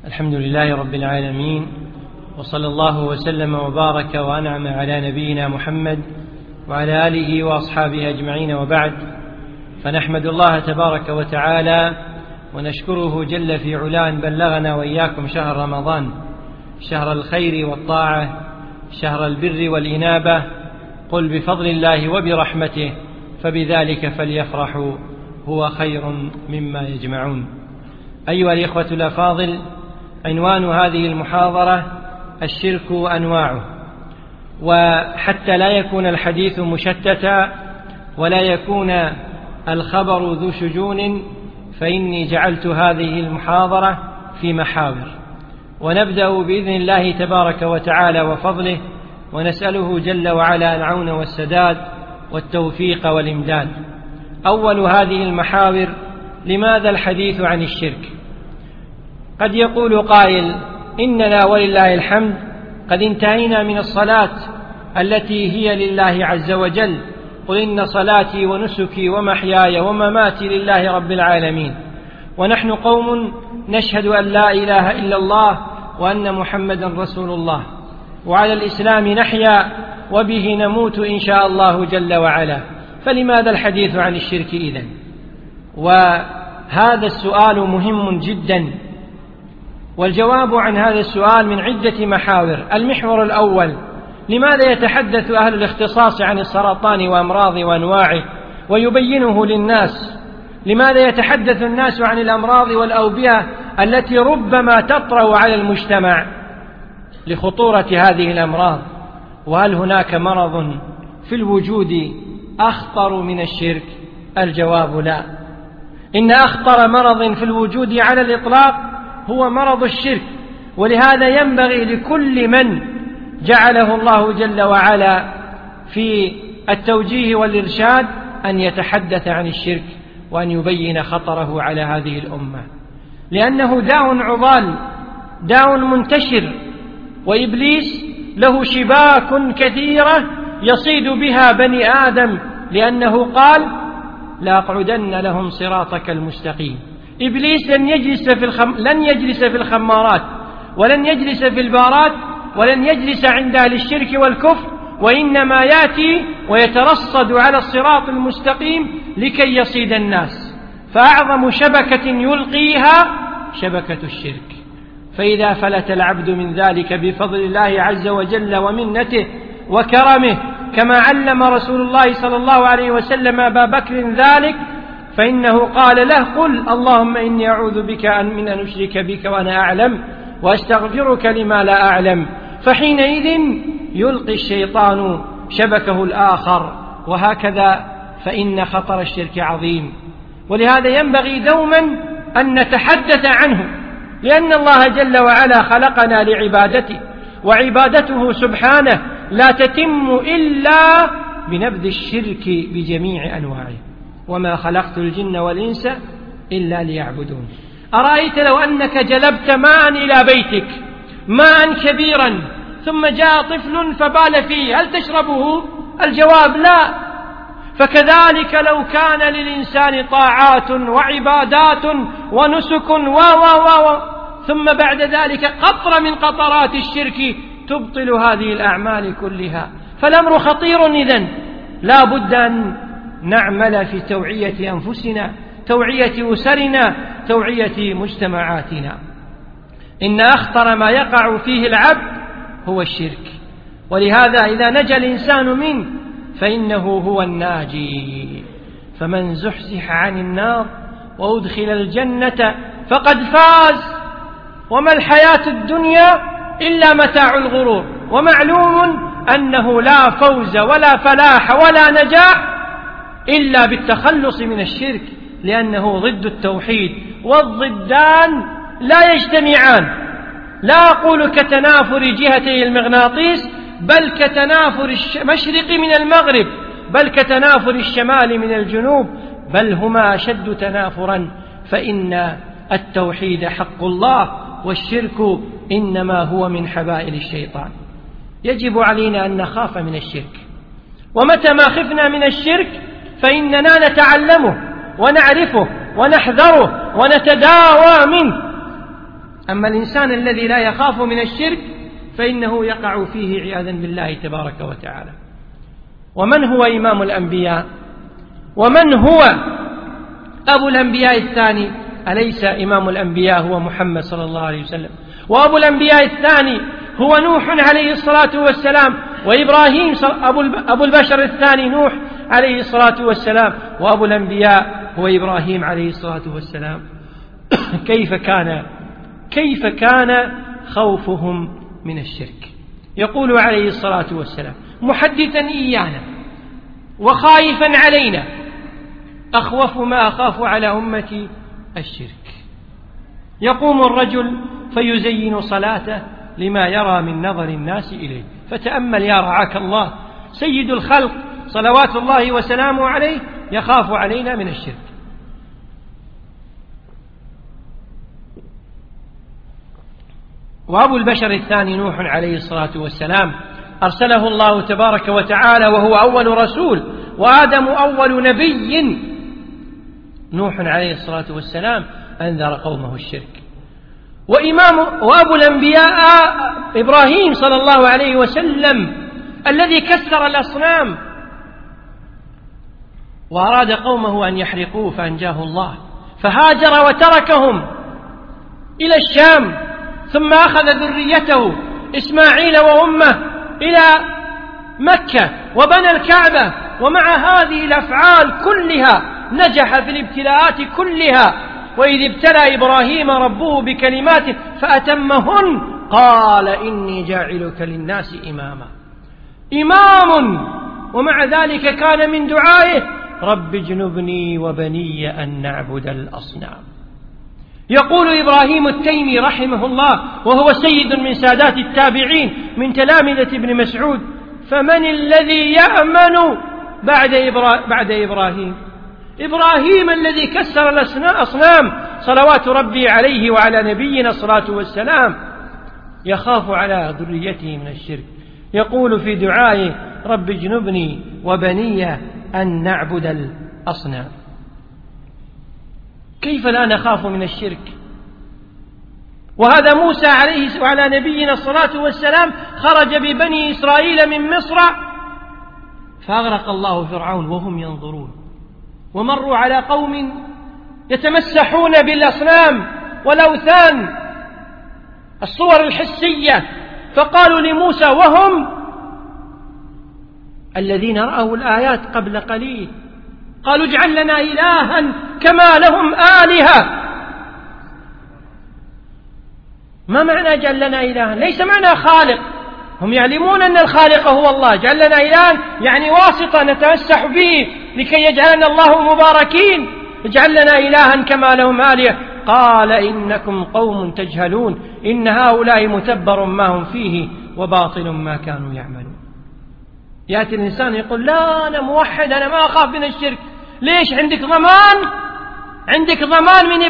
الحمد لله رب العالمين، وصلى الله وسلم وبارك وأنعم على نبينا محمد وعلى آله وأصحابه أجمعين، وبعد، فنحمد الله تبارك وتعالى ونشكره جل في علاه أن بلغنا وإياكم شهر رمضان، شهر الخير والطاعة، شهر البر والإنابة. قل بفضل الله وبرحمته فبذلك فليفرحوا هو خير مما يجمعون. أيها الإخوة الأفاضل، عنوان هذه المحاضرة الشرك أنواعه. وحتى لا يكون الحديث مشتتا ولا يكون الخبر ذو شجون، فإني جعلت هذه المحاضرة في محاور، ونبدأ بإذن الله تبارك وتعالى وفضله، ونسأله جل وعلا العون والسداد والتوفيق والإمداد. أول هذه المحاور: لماذا الحديث عن الشرك؟ قد يقول قائل: إننا ولله الحمد قد انتهينا من الصلاة التي هي لله عز وجل، قل إن صلاتي ونسكي ومحياي ومماتي لله رب العالمين، ونحن قوم نشهد أن لا إله إلا الله وأن محمدا رسول الله، وعلى الإسلام نحيا وبه نموت إن شاء الله جل وعلا، فلماذا الحديث عن الشرك إذن؟ وهذا السؤال مهم جدا، والجواب عن هذا السؤال من عدة محاور. المحور الأول: لماذا يتحدث أهل الاختصاص عن السرطان وأمراضه وأنواعه ويبينه للناس؟ لماذا يتحدث الناس عن الأمراض والأوبئة التي ربما تطرأ على المجتمع لخطورة هذه الأمراض؟ وهل هناك مرض في الوجود أخطر من الشرك؟ الجواب لا. إن أخطر مرض في الوجود على الإطلاق هو مرض الشرك، ولهذا ينبغي لكل من جعله الله جل وعلا في التوجيه والإرشاد أن يتحدث عن الشرك وأن يبين خطره على هذه الأمة، لأنه داء عضال، داء منتشر، وإبليس له شباك كثيرة يصيد بها بني آدم، لأنه قال: لأقعدن لهم صراطك المستقيم. إبليس لن يجلس في الخمارات، ولن يجلس في البارات، ولن يجلس عند أهل الشرك والكفر، وإنما يأتي ويترصد على الصراط المستقيم لكي يصيد الناس. فأعظم شبكة يلقيها شبكة الشرك، فإذا فلت العبد من ذلك بفضل الله عز وجل ومنته وكرمه، كما علم رسول الله صلى الله عليه وسلم أبا بكر ذلك، فإنه قال له: قل اللهم إني أعوذ بك من أن أشرك بك وأنا أعلم، وأستغفرك لما لا أعلم. فحينئذ يلقي الشيطان شبكه الآخر، وهكذا، فإن خطر الشرك عظيم. ولهذا ينبغي دوما أن نتحدث عنه، لأن الله جل وعلا خلقنا لعبادته، وعبادته سبحانه لا تتم إلا بنبذ الشرك بجميع أنواعه، وما خلقت الجن والإنس إلا ليعبدون. أرأيت لو أنك جلبت ماء إلى بيتك، ماء كبيرا، ثم جاء طفل فبال فيه، هل تشربه؟ الجواب لا. فكذلك لو كان للإنسان طاعات وعبادات ونسك ثم بعد ذلك قطرة من قطرات الشرك تبطل هذه الأعمال كلها، فالأمر خطير. إذن لا بد أن نعمل في توعية أنفسنا، توعية أسرنا، توعية مجتمعاتنا. إن أخطر ما يقع فيه العبد هو الشرك، ولهذا إذا نجا الإنسان منه فإنه هو الناجي. فمن زحزح عن النار وأدخل الجنة فقد فاز، وما الحياة الدنيا إلا متاع الغرور. ومعلوم أنه لا فوز ولا فلاح ولا نجاح إلا بالتخلص من الشرك، لأنه ضد التوحيد، والضدان لا يجتمعان. لا أقول كتنافر جهتي المغناطيس، بل كتنافر المشرق من المغرب، بل كتنافر الشمال من الجنوب، بل هما أشد تنافرا. فإن التوحيد حق الله، والشرك إنما هو من حبائل الشيطان. يجب علينا أن نخاف من الشرك، ومتى ما خفنا من الشرك فإننا نتعلمه ونعرفه ونحذره ونتداوى منه. أما الإنسان الذي لا يخاف من الشرك فإنه يقع فيه عياذا بالله تبارك وتعالى. ومن هو إمام الأنبياء؟ ومن هو أبو الأنبياء الثاني؟ أليس إمام الأنبياء هو محمد صلى الله عليه وسلم؟ وأبو الأنبياء الثاني هو نوح عليه الصلاة والسلام، وإبراهيم أبو البشر الثاني نوح عليه الصلاة والسلام، وأبو الأنبياء هو إبراهيم عليه الصلاة والسلام. كيف كان خوفهم من الشرك؟ يقول عليه الصلاة والسلام محدثا إيانا وخائفا علينا: أخوف ما أخاف على أمتي الشرك. يقوم الرجل فيزين صلاته لما يرى من نظر الناس إليه. فتأمل يا رعاك الله، سيد الخلق صلوات الله وسلامه عليه يخاف علينا من الشرك. وأبو البشر الثاني نوح عليه الصلاة والسلام أرسله الله تبارك وتعالى وهو أول رسول، وآدم أول نبي. نوح عليه الصلاة والسلام أنذر قومه الشرك. وأبو الأنبياء إبراهيم صلى الله عليه وسلم الذي كسر الأصنام وأراد قومه أن يحرقوه فأنجاه الله، فهاجر وتركهم إلى الشام، ثم أخذ ذريته إسماعيل وأمه إلى مكة وبنى الكعبة. ومع هذه الأفعال كلها نجح في الابتلاءات كلها. وإذ ابتلى إبراهيم ربه بكلمات فأتمهن قال إني جاعلك للناس إمام. ومع ذلك كان من دعائه: رب اجنبني وبني أن نعبد الأصنام. يقول إبراهيم التيمي رحمه الله وهو سيد من سادات التابعين من تلامذة ابن مسعود: فمن الذي يأمن بعد إبراهيم؟ إبراهيم الذي كسر الأصنام صلوات ربي عليه وعلى نبينا الصلاة والسلام يخاف على ذريته من الشرك. يقول في دعائه: رب اجنبني وبني أن نعبد الأصنام. كيف لا نخاف من الشرك؟ وهذا موسى عليه وعلى نبينا الصلاة والسلام خرج ببني إسرائيل من مصر فأغرق الله فرعون وهم ينظرون، ومروا على قوم يتمسحون بالأصنام والأوثان الصور الحسية، فقالوا لموسى وهم الذين رأوا الآيات قبل قليل، قالوا اجعل لنا إلها كما لهم آلهة. ما معنى اجعل لنا إلها؟ ليس معنى خالق، هم يعلمون أن الخالق هو الله. اجعل لنا إلها يعني واسطة نتمسح به لكي يجعلنا الله مباركين. اجعل لنا إلها كما لهم آلهة. قال إنكم قوم تجهلون إن هؤلاء متبر ما هم فيه وباطل ما كانوا يعملون. يأتي الإنسان يقول: لا أنا موحد، أنا ما أخاف من الشرك. ليش؟ عندك ضمان من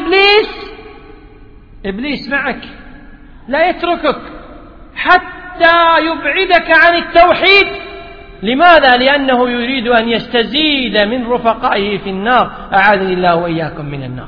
إبليس معك لا يتركك حتى يبعدك عن التوحيد. لماذا؟ لأنه يريد أن يستزيد من رفقائه في النار، أعاذني الله وإياكم من النار.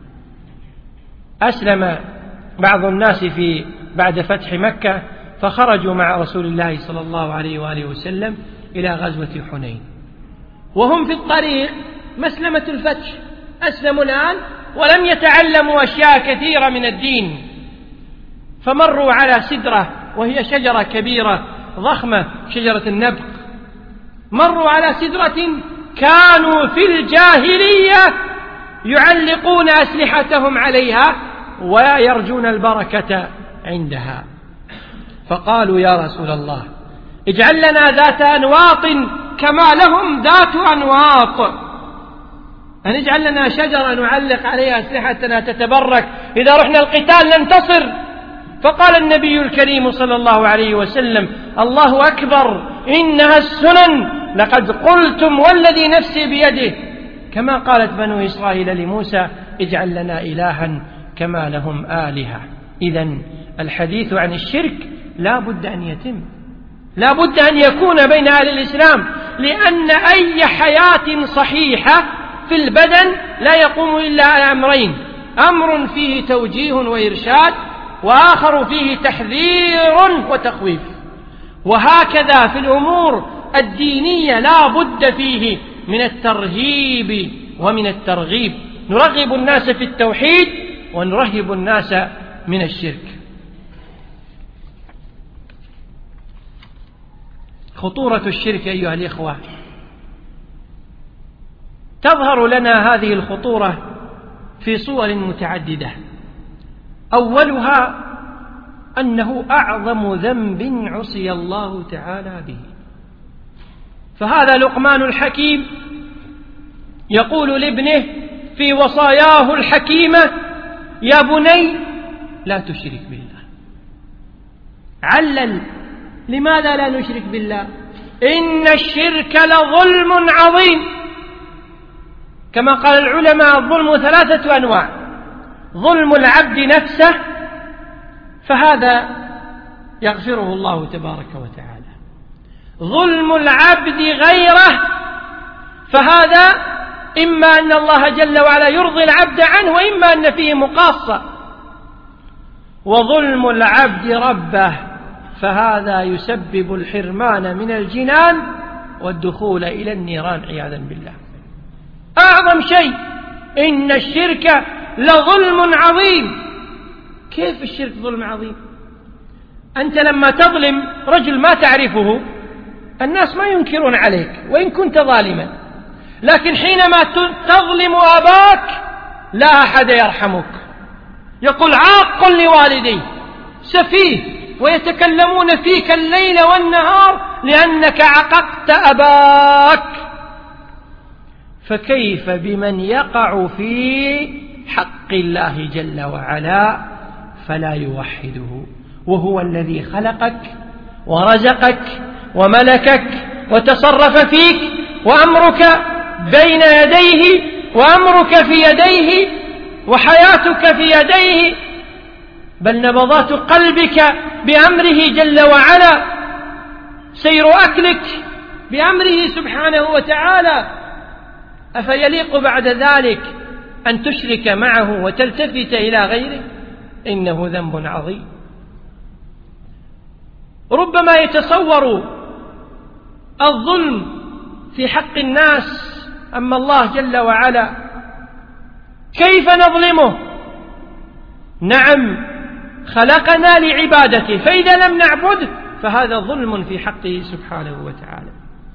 أسلم بعض الناس بعد فتح مكة فخرجوا مع رسول الله صلى الله عليه وآله وسلم إلى غزوة حنين، وهم في الطريق مسلمة الفتح، أسلموا الآن ولم يتعلموا أشياء كثيرة من الدين. فمروا على سدرة وهي شجرة كبيرة ضخمة، شجرة النبق. مروا على سدرة كانوا في الجاهلية يعلقون أسلحتهم عليها ويرجون البركة عندها. فقالوا: يا رسول الله اجعل لنا ذات أنواط كما لهم ذات أنواط، أن اجعل لنا شجرة نعلق عليها أسلحتنا تتبرك، إذا رحنا القتال ننتصر. فقال النبي الكريم صلى الله عليه وسلم: الله أكبر، إنها السنن، لقد قلتم والذي نفسي بيده، كما قالت بنو إسرائيل لموسى: اجعل لنا إلها كما لهم آلهة. إذن الحديث عن الشرك لا بد أن يتم، لا بد أن يكون بين أهل الإسلام، لأن أي حياة صحيحة في البدن لا يقوم إلا على أمرين: أمر فيه توجيه وإرشاد، وآخر فيه تحذير وتخويف. وهكذا في الأمور الدينية لا بد فيه من الترهيب ومن الترغيب، نرغب الناس في التوحيد ونرهب الناس من الشرك. خطورة الشرك أيها الإخوة، تظهر لنا هذه الخطورة في صور متعددة. أولها أنه أعظم ذنب عصي الله تعالى به. فهذا لقمان الحكيم يقول لابنه في وصاياه الحكيمة: يا بني لا تشرك بالله. علل: لماذا لا نشرك بالله؟ إن الشرك لظلم عظيم. كما قال العلماء: الظلم 3 أنواع: ظلم العبد نفسه، فهذا يغفره الله تبارك وتعالى. ظلم العبد غيره، فهذا إما أن الله جل وعلا يرضي العبد عنه، وإما أن فيه مقاصة. وظلم العبد ربه، فهذا يسبب الحرمان من الجنان والدخول إلى النيران عياذا بالله. أعظم شيء إن الشرك لظلم عظيم. كيف الشرك ظلم عظيم؟ أنت لما تظلم رجل ما تعرفه الناس ما ينكرون عليك وإن كنت ظالما، لكن حينما تظلم أباك لا أحد يرحمك، يقول عاق لوالديه، سفيه، ويتكلمون فيك الليل والنهار لأنك عققت أباك. فكيف بمن يقع في حق الله جل وعلا فلا يوحده، وهو الذي خلقك ورزقك وملكك وتصرف فيك، وأمرك بين يديه، وأمرك في يديه، وحياتك في يديه، بل نبضات قلبك بأمره جل وعلا، سير أكلك بأمره سبحانه وتعالى. أفيليق بعد ذلك أن تشرك معه وتلتفت إلى غيره؟ إنه ذنب عظيم. ربما يتصور الظلم في حق الناس، أما الله جل وعلا كيف نظلمه؟ نعم، خلقنا لعبادته، فإذا لم نعبده فهذا ظلم في حقه سبحانه وتعالى.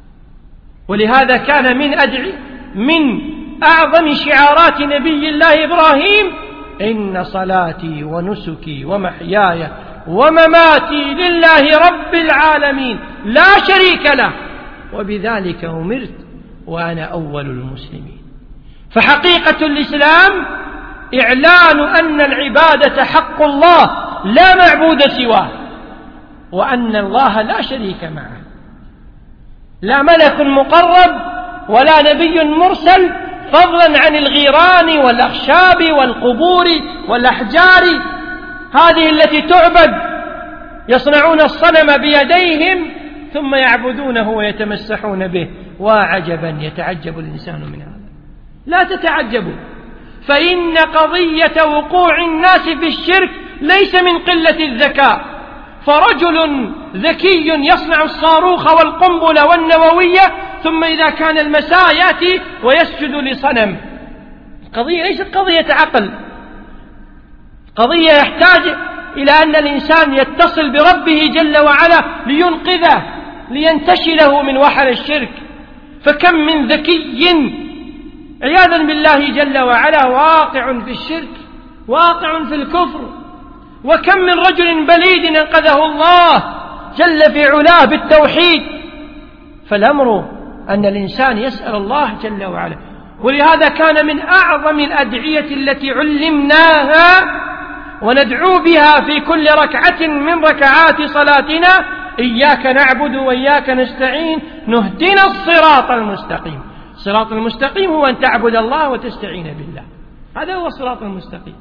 ولهذا كان من أعظم شعارات نبي الله إبراهيم: إن صلاتي ونسكي ومحياي ومماتي لله رب العالمين لا شريك له وبذلك أمرت وأنا أول المسلمين. فحقيقة الإسلام إعلان أن العبادة حق الله لا معبود سواه، وأن الله لا شريك معه، لا ملك مقرب ولا نبي مرسل، فضلا عن الغيران والأخشاب والقبور والأحجار هذه التي تعبد. يصنعون الصنم بيديهم ثم يعبدونه ويتمسحون به. وعجبا يتعجب الإنسان من هذا. لا تتعجبوا، فإن قضية وقوع الناس في الشرك ليس من قلة الذكاء. فرجل ذكي يصنع الصاروخ والقنبلة والنووية، ثم إذا كان المساء يأتي ويسجد لصنم. قضية ليست قضية عقل، قضية يحتاج إلى أن الإنسان يتصل بربه جل وعلا لينقذه، لينتشله من وحل الشرك. فكم من ذكي عياذا بالله جل وعلا واقع في الشرك، واقع في الكفر. وكم من رجل بليد انقذه الله جل في علاه بالتوحيد. فالأمر أن الإنسان يسأل الله جل وعلا. ولهذا كان من أعظم الأدعية التي علمناها وندعو بها في كل ركعة من ركعات صلاتنا: إياك نعبد وإياك نستعين نهدنا الصراط المستقيم. الصراط المستقيم هو أن تعبد الله وتستعين بالله، هذا هو الصراط المستقيم،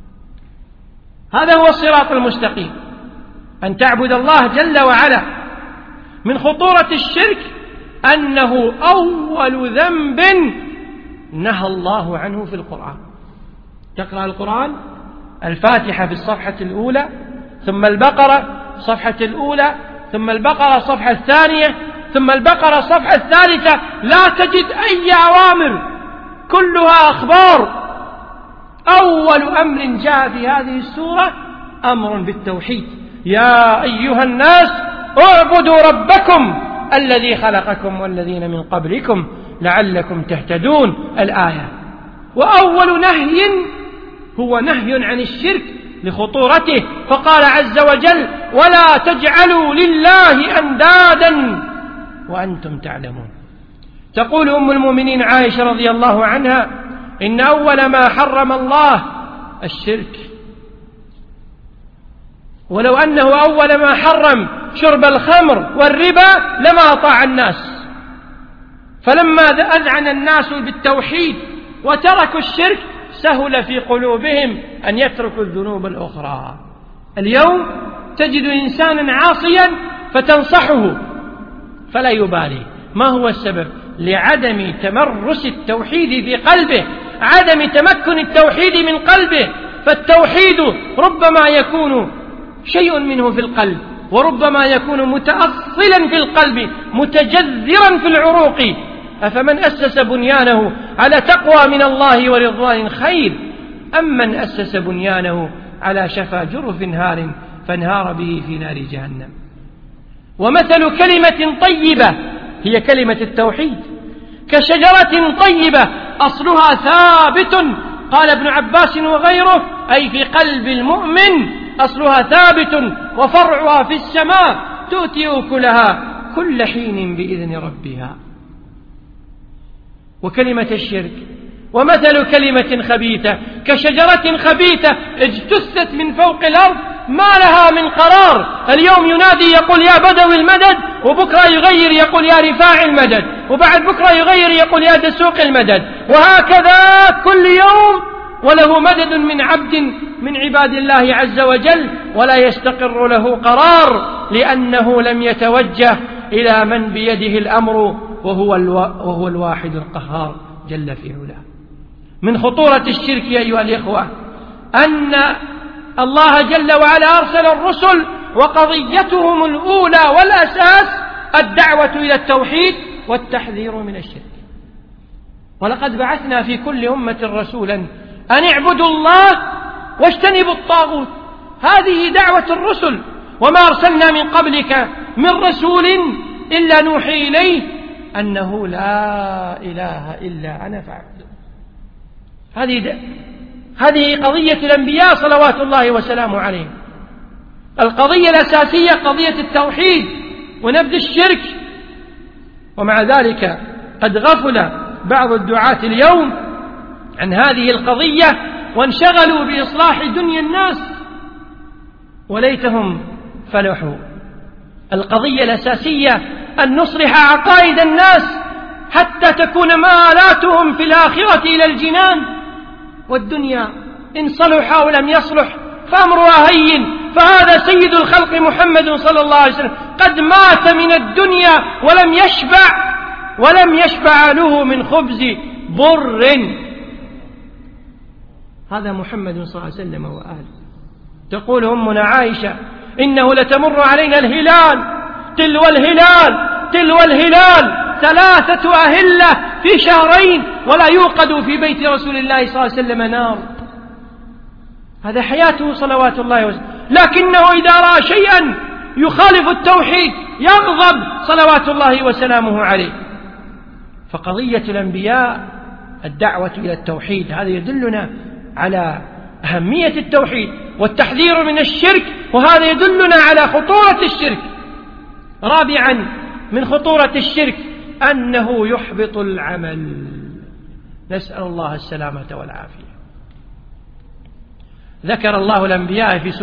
هذا هو الصراط المستقيم، أن تعبد الله جل وعلا. من خطورة الشرك أنه أول ذنب نهى الله عنه في القرآن. تقرأ القرآن الفاتحة في الصفحة الأولى، ثم البقرة الصفحة الأولى، ثم البقرة الصفحة الثانية، ثم البقرة الصفحة الثالثة، لا تجد أي أوامر، كلها أخبار. أول أمر جاء في هذه السورة أمر بالتوحيد: يا أيها الناس اعبدوا ربكم الذي خلقكم والذين من قبلكم لعلكم تهتدون، الآية. وأول نهي هو نهي عن الشرك لخطورته، فقال عز وجل: ولا تجعلوا لله أندادا وأنتم تعلمون. تقول أم المؤمنين عائشة رضي الله عنها: إن أول ما حرم الله الشرك، ولو أنه أول ما حرم شرب الخمر والربا لما أطاع الناس، فلما أذعن الناس بالتوحيد وتركوا الشرك سهل في قلوبهم أن يتركوا الذنوب الأخرى. اليوم تجد إنسانا عاصيا فتنصحه فلا يبالي. ما هو السبب؟ لعدم تمرس التوحيد في قلبه، عدم تمكن التوحيد من قلبه. فالتوحيد ربما يكون شيء منه في القلب، وربما يكون متأصلا في القلب متجذرا في العروق. أفمن أسس بنيانه على تقوى من الله ورضوان خير أم من أسس بنيانه على شفا جرف هار فانهار به في نار جهنم. ومثل كلمة طيبة هي كلمة التوحيد كشجرة طيبة أصلها ثابت، قال ابن عباس وغيره، أي في قلب المؤمن أصلها ثابت وفرعها في السماء تؤتي أكلها كل حين بإذن ربها. وكلمة الشرك ومثل كلمة خبيثة كشجرة خبيثة اجتثت من فوق الأرض ما لها من قرار. اليوم ينادي يقول يا بدوي المدد، وبكرة يغير يقول يا رفاع المدد، وبعد بكرة يغير يقول يا دسوق المدد، وهكذا كل يوم وله مدد من عبد من عباد الله عز وجل، ولا يستقر له قرار لأنه لم يتوجه إلى من بيده الأمر وهو الواحد القهار جل في علاه. من خطورة الشرك يا أيها الإخوة أن الله جل وعلا أرسل الرسل وقضيتهم الأولى والأساس الدعوة إلى التوحيد والتحذير من الشرك. ولقد بعثنا في كل أمة رسولا أن اعبدوا الله واجتنبوا الطاغوت، هذه دعوة الرسل. وما أرسلنا من قبلك من رسول إلا نوحي إليه أنه لا إله إلا أنا فاعبدون. هذه قضية الأنبياء صلوات الله وسلامه عليهم. القضية الأساسية قضية التوحيد ونبذ الشرك. ومع ذلك قد غفل بعض الدعاة اليوم عن هذه القضية وانشغلوا بإصلاح دنيا الناس، وليتهم فلحوا. القضية الأساسية أن نصلح عقائد الناس حتى تكون مآلاتهم في الآخرة إلى الجنان. والدنيا إن صلح أو لم يصلح فأمرها هين، فهذا سيد الخلق محمد صلى الله عليه وسلم قد مات من الدنيا ولم يشبع له من خبز بر. هذا محمد صلى الله عليه وسلم وآله. تقول أمنا عائشة إنه لتمر علينا الهلال تلو الهلال 3 أهلة في شهرين ولا يوقد في بيت رسول الله صلى الله عليه وسلم نار. هذا حياته صلوات الله وسلم. لكنه إذا رأى شيئا يخالف التوحيد يغضب صلوات الله وسلامه عليه. فقضية الأنبياء الدعوة إلى التوحيد، هذا يدلنا على أهمية التوحيد والتحذير من الشرك، وهذا يدلنا على خطورة الشرك. رابعا من خطورة الشرك أنه يحبط العمل، نسأل الله السلامة والعافية. ذكر الله الأنبياء في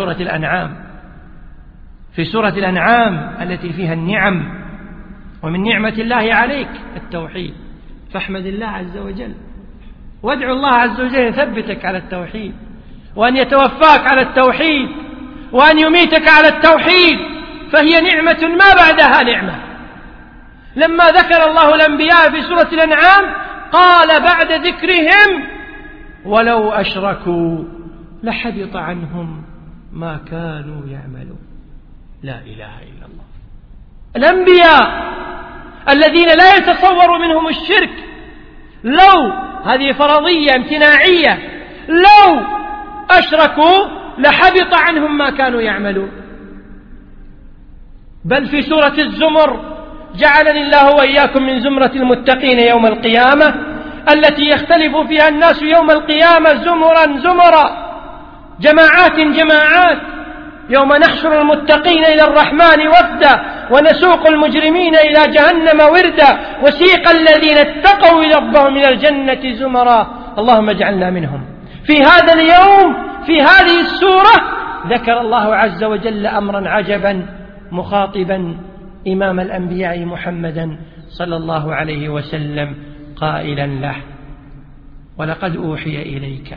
سورة الأنعام التي فيها النعم، ومن نعمة الله عليك التوحيد، فاحمد الله عز وجل وادعو الله عز وجل يثبتك على التوحيد، وأن يتوفاك على التوحيد، وأن يميتك على التوحيد، فهي نعمة ما بعدها نعمة. لما ذكر الله الأنبياء في سورة الأنعام قال بعد ذكرهم ولو أشركوا لحبط عنهم ما كانوا يعملون. لا إله إلا الله. الأنبياء الذين لا يتصور منهم الشرك، لو هذه فرضية امتناعية، لو أشركوا لحبط عنهم ما كانوا يعملون. بل في سورة الزمر جعلني الله وإياكم من زمرة المتقين يوم القيامة، التي يختلف فيها الناس يوم القيامة زمرا زمرا، جماعات جماعات، يوم نحشر المتقين إلى الرحمن وفدا ونسوق المجرمين إلى جهنم وردا وسيق الذين اتقوا إلى ربهم من الجنة زمرا. اللهم اجعلنا منهم. في هذا اليوم في هذه السورة ذكر الله عز وجل أمرا عجبا مخاطبا إمام الأنبياء محمدا صلى الله عليه وسلم قائلا له: ولقد أوحي إليك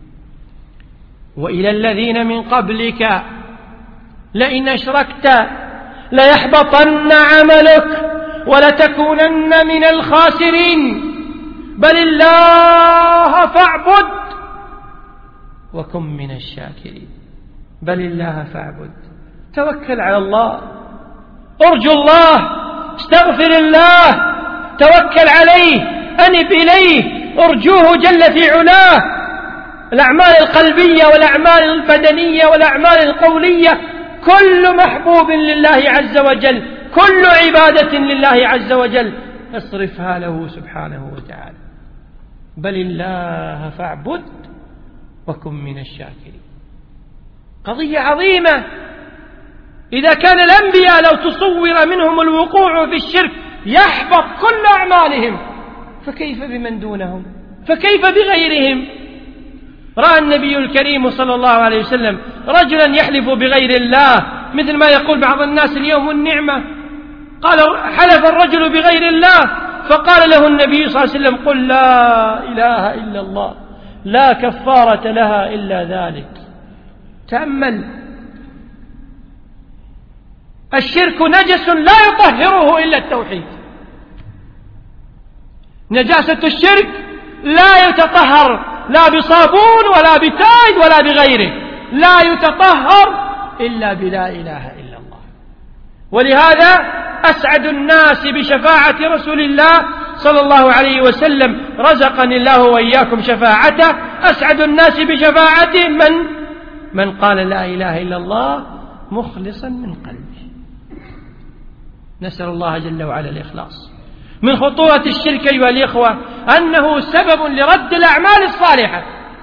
وإلى الذين من قبلك لئن أشركت ليحبطن عملك ولتكونن من الخاسرين بل الله فاعبد وكن من الشاكرين. بل الله فاعبد، توكل على الله، ارجو الله، استغفر الله، توكل عليه، أنب إليه، ارجوه جل في علاه. الأعمال القلبية والأعمال البدنية والأعمال القولية كل محبوب لله عز وجل، كل عبادة لله عز وجل اصرفها له سبحانه وتعالى. بل الله فاعبد وكن من الشاكرين. قضية عظيمة. إذا كان الأنبياء لو تصور منهم الوقوع في الشرك يحبط كل أعمالهم، فكيف بمن دونهم؟ فكيف بغيرهم؟ رأى النبي الكريم صلى الله عليه وسلم رجلا يحلف بغير الله، مثل ما يقول بعض الناس اليوم النعمة. قال: حلف الرجل بغير الله، فقال له النبي صلى الله عليه وسلم: قل لا إله إلا الله لا كفارة لها إلا ذلك. تأمل، الشرك نجس لا يطهره إلا التوحيد. نجاسة الشرك لا يتطهر لا بصابون ولا بتايد ولا بغيره، لا يتطهر إلا بلا إله إلا الله. ولهذا أسعد الناس بشفاعة رسول الله صلى الله عليه وسلم، رزقني الله وإياكم شفاعته، أسعد الناس بشفاعته من قال لا إله إلا الله مخلصا من قلبه. نسأل الله جل وعلا الإخلاص. من خطورة الشرك أيها الإخوة أنه سبب لرد الأعمال الصالحة.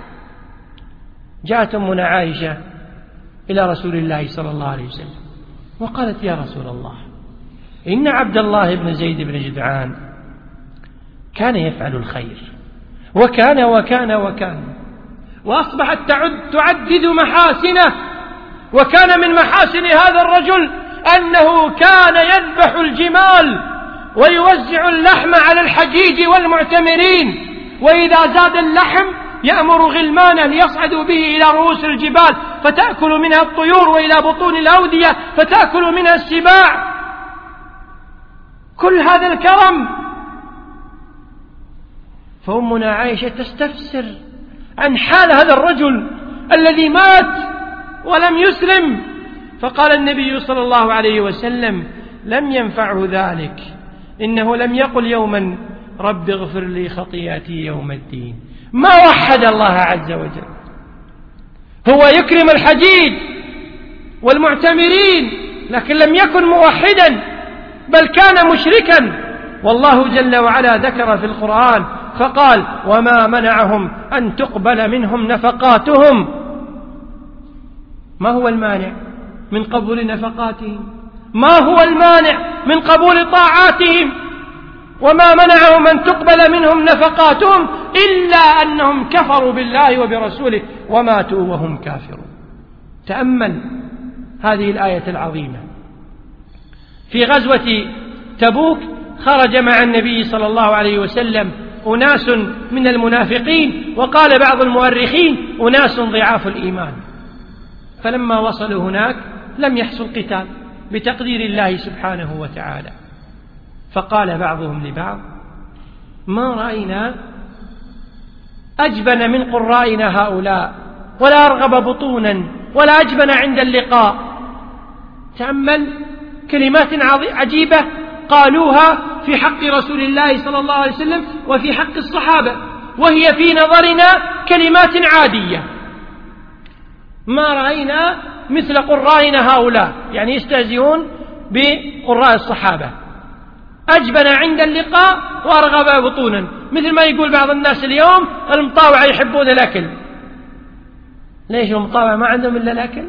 جاءت أمنا عائشة إلى رسول الله صلى الله عليه وسلم وقالت: يا رسول الله، إن عبد الله بن زيد بن جدعان كان يفعل الخير وكان وكان وكان، وأصبحت تعدد محاسنه، وكان من محاسن هذا الرجل أنه كان يذبح الجمال ويوزع اللحم على الحجيج والمعتمرين، وإذا زاد اللحم يأمر غلمانا ليصعدوا به إلى رؤوس الجبال فتأكل منها الطيور، وإلى بطون الأودية فتأكل منها السباع. كل هذا الكرم. فأمنا عائشة تستفسر عن حال هذا الرجل الذي مات ولم يسلم، فقال النبي صلى الله عليه وسلم: لم ينفعه ذلك، إنه لم يقل يوما رب اغفر لي خطيئتي يوم الدين. ما وحد الله عز وجل. هو يكرم الحجيج والمعتمرين لكن لم يكن موحدا، بل كان مشركا. والله جل وعلا ذكر في القرآن فقال: وما منعهم أن تقبل منهم نفقاتهم. ما هو المانع من قبول نفقاتهم؟ ما هو المانع من قبول طاعاتهم؟ وما منعهم أن تقبل منهم نفقاتهم إلا أنهم كفروا بالله وبرسوله وماتوا وهم كافرون. تأمل هذه الآية العظيمة. في غزوة تبوك خرج مع النبي صلى الله عليه وسلم أناس من المنافقين، وقال بعض المؤرخين أناس ضعاف الإيمان. فلما وصلوا هناك لم يحصل قتال بتقدير الله سبحانه وتعالى، فقال بعضهم لبعض: ما رأينا أجبن من قرائنا هؤلاء ولا أرغب بطونا ولا أجبن عند اللقاء. تأمل كلمات عجيبة قالوها في حق رسول الله صلى الله عليه وسلم وفي حق الصحابة، وهي في نظرنا كلمات عادية. ما رأينا مثل قرائنا هؤلاء، يعني يستهزئون بقراء الصحابة. أجبن عند اللقاء وأرغب بطونا، مثل ما يقول بعض الناس اليوم المطاوعة يحبون الأكل. ليش المطاوعة ما عندهم إلا الأكل؟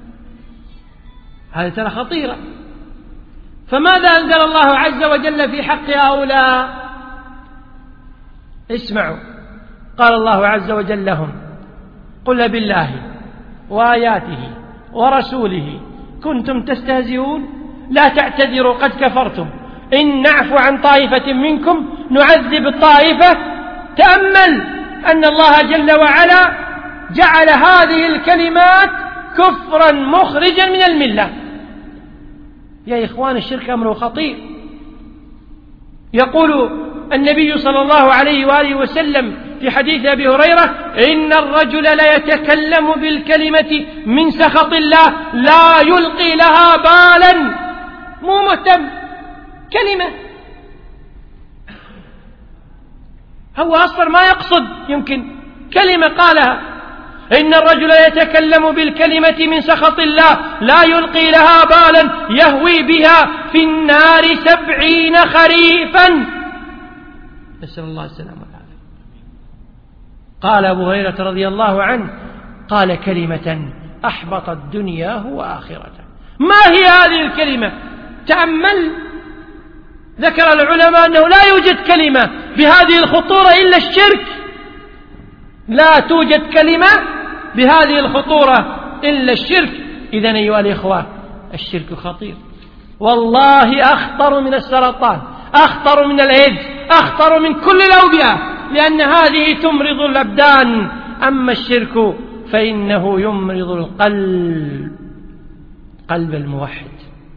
هذه ترى خطيرة. فماذا أنزل الله عز وجل في حق هؤلاء؟ اسمعوا، قال الله عز وجل لهم: قل بالله وآياته ورسوله كنتم تستهزئون لا تعتذروا قد كفرتم إن نعفو عن طائفة منكم نعذب الطائفة. تأمل أن الله جل وعلا جعل هذه الكلمات كفرا مخرجا من الملة. يا إخوان، الشرك أمره خطير. يقول النبي صلى الله عليه وآله وسلم في حديث أبي هريرة: إن الرجل ليتكلم بالكلمة من سخط الله لا يلقي لها بالا، مو مهتم، كلمة هو أصلا ما يقصد، يمكن كلمة قالها. إن الرجل يتكلم بالكلمة من سخط الله لا يلقي لها بالا يهوي بها في النار 70 خريفا. نسأل الله السلامة والعافية. قال أبو هريرة رضي الله عنه: قال كلمة أحبطت دنياه وآخرته. ما هي هذه الكلمة؟ تأمل، ذكر العلماء أنه لا يوجد كلمة بهذه الخطورة إلا الشرك. لا توجد كلمة بهذه الخطورة إلا الشرك. إذن أيها الإخوة، الشرك خطير والله، أخطر من السرطان، أخطر من الإيدز، أخطر من كل الأوبئة، لأن هذه تمرض الأبدان. أما الشرك فإنه يمرض القلب، قلب الموحد.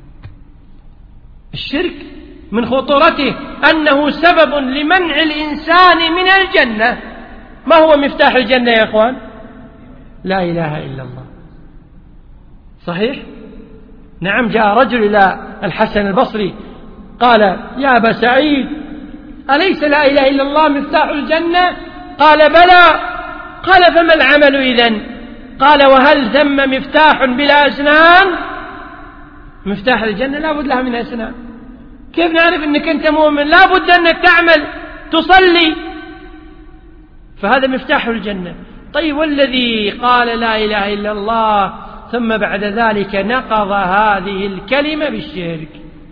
الشرك من خطورته أنه سبب لمنع الإنسان من الجنة. ما هو مفتاح الجنة يا أخوان؟ لا إله إلا الله. صحيح؟ نعم. جاء رجل إلى الحسن البصري قال: يا أبا سعيد، أليس لا إله إلا الله مفتاح الجنة؟ قال: بلى. قال: فما العمل إذن؟ قال: وهل ثم مفتاح بلا أسنان؟ مفتاح الجنة لا بد لها من أسنان. كيف نعرف أنك أنت مؤمن؟ لا بد أنك تعمل، تصلي، فهذا مفتاح الجنة. طيب، والذي قال لا إله إلا الله ثم بعد ذلك نقض هذه الكلمة بالشرك؟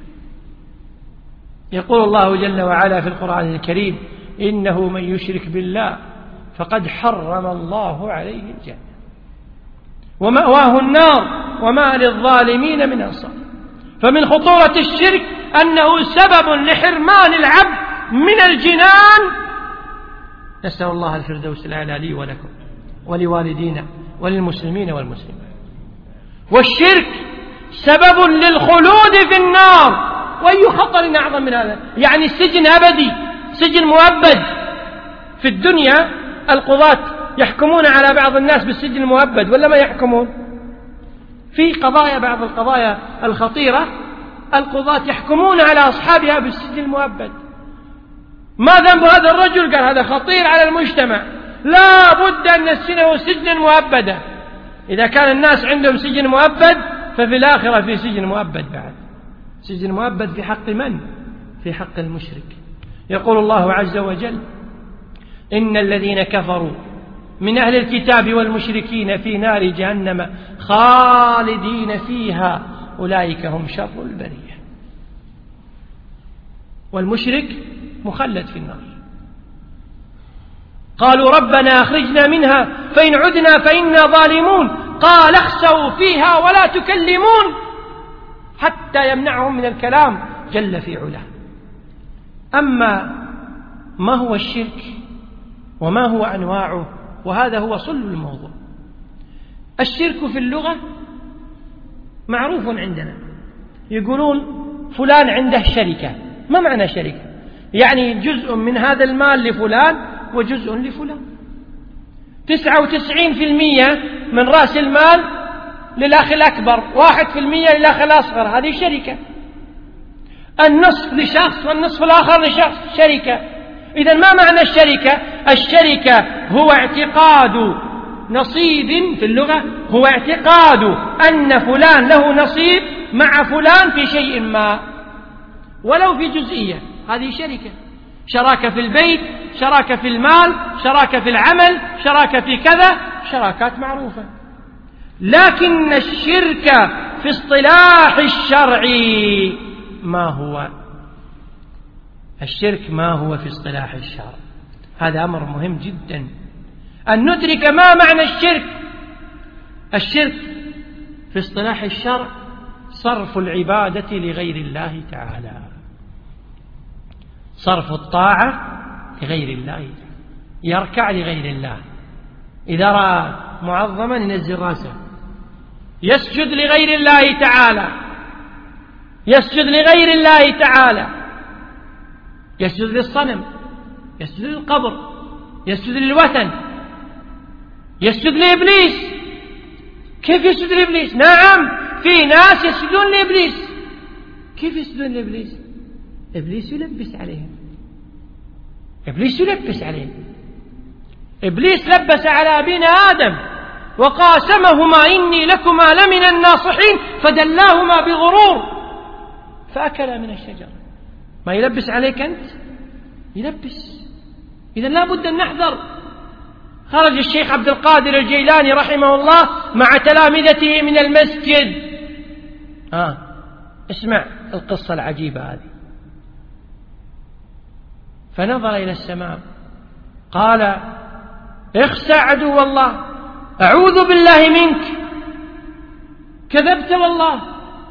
يقول الله جل وعلا في القرآن الكريم: إنه من يشرك بالله فقد حرم الله عليه الجنة ومأواه النار وما للظالمين من أنصار. فمن خطورة الشرك أنه سبب لحرمان العبد من الجنان. نسأل الله الفردوس الأعلى لي ولكم ولوالدينا وللمسلمين والمسلمات. والشرك سبب للخلود في النار. وأي خطر أعظم من هذا؟ يعني السجن أبدي، سجن مؤبد. في الدنيا القضاة يحكمون على بعض الناس بالسجن المؤبد ولا ما يحكمون؟ في قضايا، بعض القضايا الخطيرة القضاة يحكمون على أصحابها بالسجن المؤبد. ما ذنب هذا الرجل؟ قال: هذا خطير على المجتمع، لا بد أن نسجنه سجنا مؤبدا. إذا كان الناس عندهم سجن مؤبد ففي الآخرة في سجن مؤبد بعد. سجن مؤبد في حق من؟ في حق المشرك. يقول الله عز وجل: إن الذين كفروا من أهل الكتاب والمشركين في نار جهنم خالدين فيها أولئك هم شر البرية. والمشرك مخلد في النار. قالوا: ربنا أخرجنا منها فإن عدنا فإنا ظالمون. قال: اخسوا فيها ولا تكلمون، حتى يمنعهم من الكلام جل في علاه. أما ما هو الشرك وما هو أنواعه، وهذا هو صلب الموضوع. الشرك في اللغة معروف عندنا، يقولون فلان عنده شركة. ما معنى شركة؟ يعني جزء من هذا المال لفلان وجزء لفلان. 99% من رأس المال للأخ الأكبر، 1% للأخ الأصغر، هذه شركة. النصف لشخص والنصف الآخر لشخص، شركة. إذن ما معنى الشركة؟ الشركة هو اعتقاد نصيب، في اللغة هو اعتقاد أن فلان له نصيب مع فلان في شيء ما ولو في جزئية، هذه شركة. شراكة في البيت، شراكة في المال، شراكة في العمل، شراكة في كذا، شراكات معروفة. لكن الشرك في اصطلاح الشرع ما هو؟ الشرك ما هو في اصطلاح الشرع؟ هذا أمر مهم جدا أن ندرك ما معنى الشرك. الشرك في اصطلاح الشرع صرف العبادة لغير الله تعالى، صرف الطاعة لغير الله تعالى. يركع لغير الله، إذا رأى معظما ينزل راسه. يسجد لغير الله تعالى، يسجد لغير الله تعالى، يسجد للصنم، يسجد للقبر، يسجد للوثن، يسجد لإبليس. كيف يسجد لإبليس؟ نعم، في ناس يسجدون لإبليس. كيف يسجدون لإبليس؟ إبليس يلبس عليهم، إبليس يلبس عليهم. إبليس لبس على أبينا آدم وقاسمهما إني لكما لمن الناصحين فدلاهما بغرور فأكلا من الشجرة. ما يلبس عليك أنت؟ يلبس. إذن لا بد أن نحذر. خرج الشيخ عبد القادر الجيلاني رحمه الله مع تلامذته من المسجد. اسمع القصة العجيبة هذه. فنظر إلى السماء قال: اخسى عدو الله، أعوذ بالله منك، كذبت والله.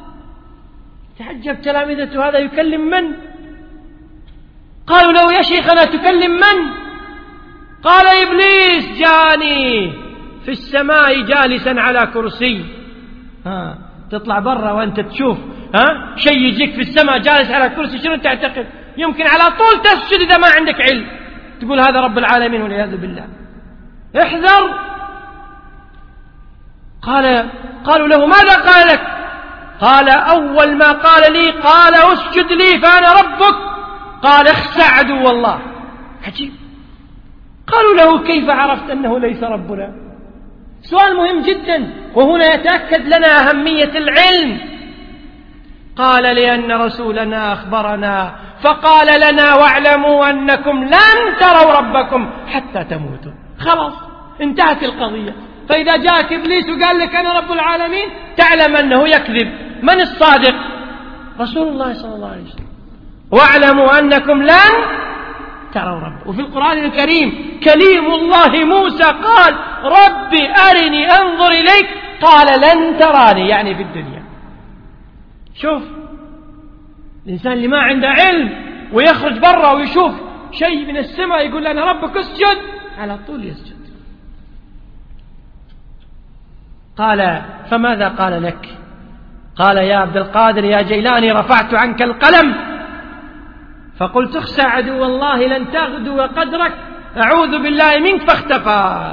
تعجب تلامذته، هذا يكلم من؟ قالوا له: يا شيخنا تكلم من؟ قال: إبليس جاني في السماء جالسا على كرسي. تطلع برا وأنت تشوف شيء يجيك في السماء جالس على كرسي، شنو تعتقد؟ يمكن على طول تسجد إذا ما عندك علم، تقول هذا رب العالمين والعياذ بالله. احذر. قالوا له: ماذا قال لك؟ قال: أول ما قال لي قال: اسجد لي فأنا ربك. قال: اخسى عدو الله. عجيب. قالوا له: كيف عرفت أنه ليس ربنا؟ سؤال مهم جدا، وهنا يتأكد لنا أهمية العلم. قال: لأن رسولنا أخبرنا فقال لنا: واعلموا أنكم لن تروا ربكم حتى تموتوا. خلاص انتهت القضية. فإذا جاءك إبليس وقال لك أنا رب العالمين، تعلم أنه يكذب. من الصادق؟ رسول الله صلى الله عليه وسلم. واعلموا أنكم لن تروا رب. وفي القرآن الكريم كليم الله موسى قال: ربي أرني أنظر إليك، قال: لن تراني، يعني في الدنيا. شوف الإنسان اللي ما عنده علم ويخرج برا ويشوف شيء من السماء يقول أنا ربك اسجد، على طول يسجد. قال: فماذا قال لك؟ قال: يا عبد القادر يا جيلاني، رفعت عنك القلم فقلت اخسى عدو الله لن تغدو قدرك، أعوذ بالله منك، فاختفى.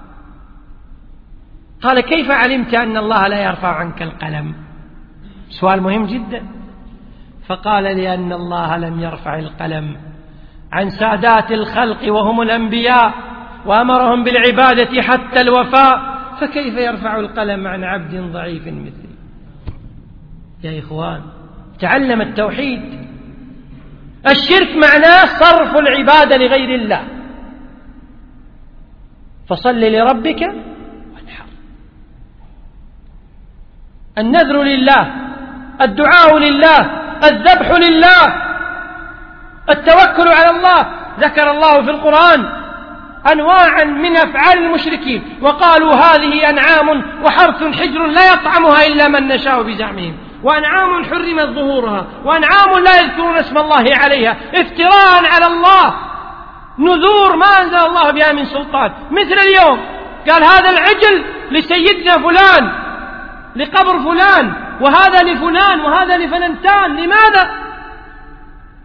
قال: كيف علمت أن الله لا يرفع عنك القلم؟ سؤال مهم جدا. فقال: لأن الله لم يرفع القلم عن سادات الخلق وهم الأنبياء وأمرهم بالعبادة حتى الوفاء، فكيف يرفع القلم عن عبد ضعيف مثلي؟ يا إخوان، تعلم التوحيد. الشرك معناه صرف العبادة لغير الله. فصل لربك وانحر. النذر لله، الدعاء لله، الذبح لله، التوكل على الله. ذكر الله في القرآن أنواعا من أفعال المشركين، وقالوا هذه أنعام وحرث حجر لا يطعمها إلا من نشاء بزعمهم، وأنعام حرمت ظهورها، وأنعام لا يذكرون اسم الله عليها افتراء على الله، نذور ما أنزل الله بها من سلطان. مثل اليوم قال هذا العجل لسيدنا فلان، لقبر فلان، وهذا لفلان، وهذا لفلنتان. لماذا؟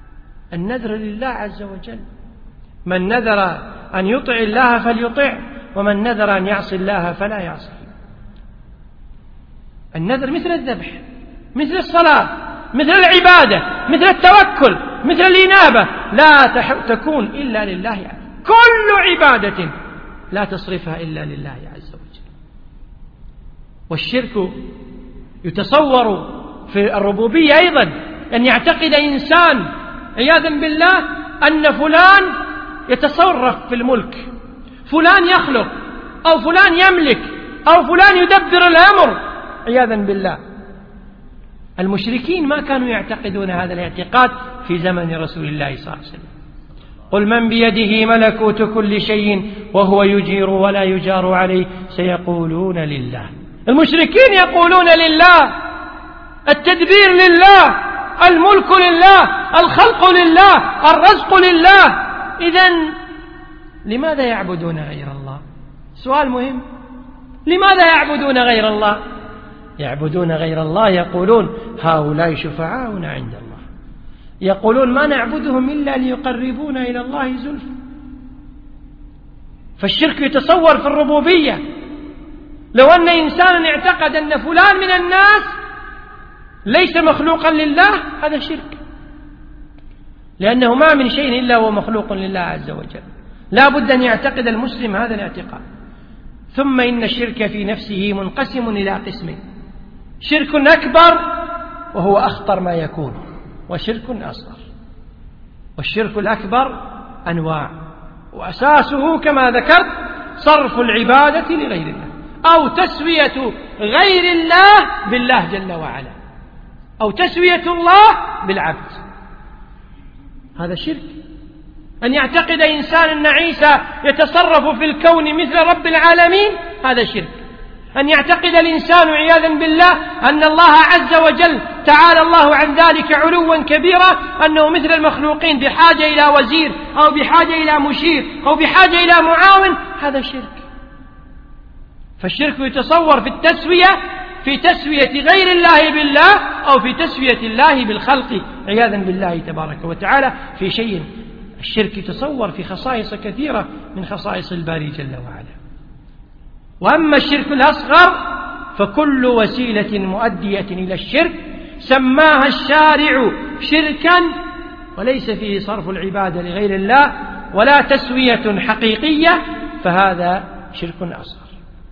النذر لله عز وجل. من نذر أن يطع الله فليطع، ومن نذر أن يعصي الله فلا يعصي. النذر مثل الذبح، مثل الصلاة، مثل العبادة، مثل التوكل، مثل الإنابة، لا تكون إلا لله. كل عبادة لا تصرفها إلا لله عز وجل. والشرك يتصور في الربوبية أيضا، أن يعتقد إنسان عياذا بالله أن فلان يتصرف في الملك، فلان يخلق، أو فلان يملك، أو فلان يدبر الأمر عياذا بالله. المشركين ما كانوا يعتقدون هذا الاعتقاد في زمن رسول الله صلى الله عليه وسلم. قل من بيده ملكوت كل شيء وهو يجير ولا يجار عليه سيقولون لله. المشركين يقولون لله، التدبير لله، الملك لله، الخلق لله، الرزق لله. إذن لماذا يعبدون غير الله؟ سؤال مهم. لماذا يعبدون غير الله؟ يعبدون غير الله يقولون هؤلاء شفعاؤنا عند الله، يقولون ما نعبدهم إلا ليقربونا إلى الله زلفى. فالشرك يتصور في الربوبية. لو أن إنسانا اعتقد أن فلان من الناس ليس مخلوقا لله، هذا شرك، لأنه ما من شيء إلا هو مخلوق لله عز وجل. لا بد أن يعتقد المسلم هذا الاعتقاد. ثم إن الشرك في نفسه منقسم إلى قسمين: شرك أكبر وهو أخطر ما يكون، وشرك أصغر. والشرك الأكبر أنواع، وأساسه كما ذكرت صرف العبادة لغير الله، أو تسوية غير الله بالله جل وعلا، أو تسوية الله بالعبد. هذا شرك. أن يعتقد إنسان أن عيسى يتصرف في الكون مثل رب العالمين، هذا شرك. أن يعتقد الإنسان عياذا بالله أن الله عز وجل تعالى الله عن ذلك علوا كبيرا أنه مثل المخلوقين بحاجة إلى وزير، أو بحاجة إلى مشير، أو بحاجة إلى معاون، هذا شرك. فالشرك يتصور في التسوية، في تسوية غير الله بالله، أو في تسوية الله بالخلق عياذا بالله تبارك وتعالى في شيء. الشرك يتصور في خصائص كثيرة من خصائص الباري جل وعلا. وأما الشرك الأصغر فكل وسيلة مؤدية إلى الشرك سماها الشارع شركا، وليس فيه صرف العبادة لغير الله ولا تسوية حقيقية، فهذا شرك أصغر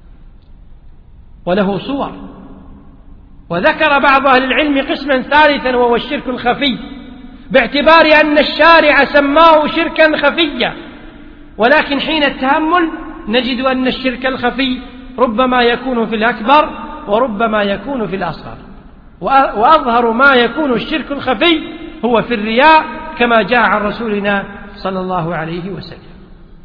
وله صور. وذكر بعض أهل العلم قسما ثالثا وهو الشرك الخفي، باعتبار أن الشارع سماه شركا خفيا، ولكن حين التأمل نجد أن الشرك الخفي ربما يكون في الأكبر وربما يكون في الأصغر. وأظهر ما يكون الشرك الخفي هو في الرياء، كما جاء عن رسولنا صلى الله عليه وسلم.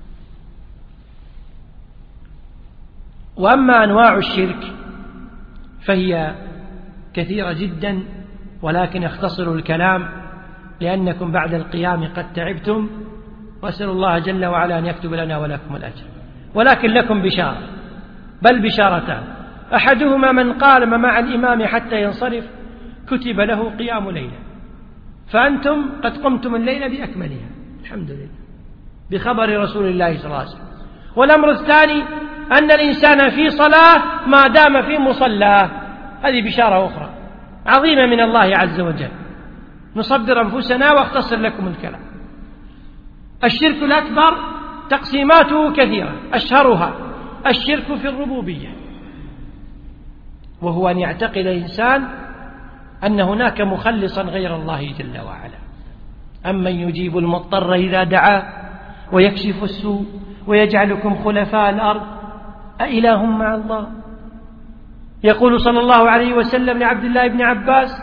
وأما أنواع الشرك فهي كثيرة جدا، ولكن اختصروا الكلام لأنكم بعد القيام قد تعبتم، وأسأل الله جل وعلا أن يكتب لنا ولكم الأجر. ولكن لكم بشارة، بل بشارتان: أحدهما من قام مع الإمام حتى ينصرف كتب له قيام ليلة، فأنتم قد قمتم الليلة بأكملها الحمد لله بخبر رسول الله صلى الله عليه وسلم. والأمر الثاني أن الإنسان في صلاة ما دام في مصلاه، هذه بشارة أخرى عظيمة من الله عز وجل. نصبر أنفسنا واختصر لكم الكلام. الشرك الأكبر تقسيماته كثيرة، أشهرها الشرك في الربوبية، وهو أن يعتقد الإنسان أن هناك مخلصا غير الله جل وعلا. أمن يجيب المضطر إذا دعاه ويكشف السوء ويجعلكم خلفاء الأرض أإله مع الله. يقول صلى الله عليه وسلم لعبد الله بن عباس: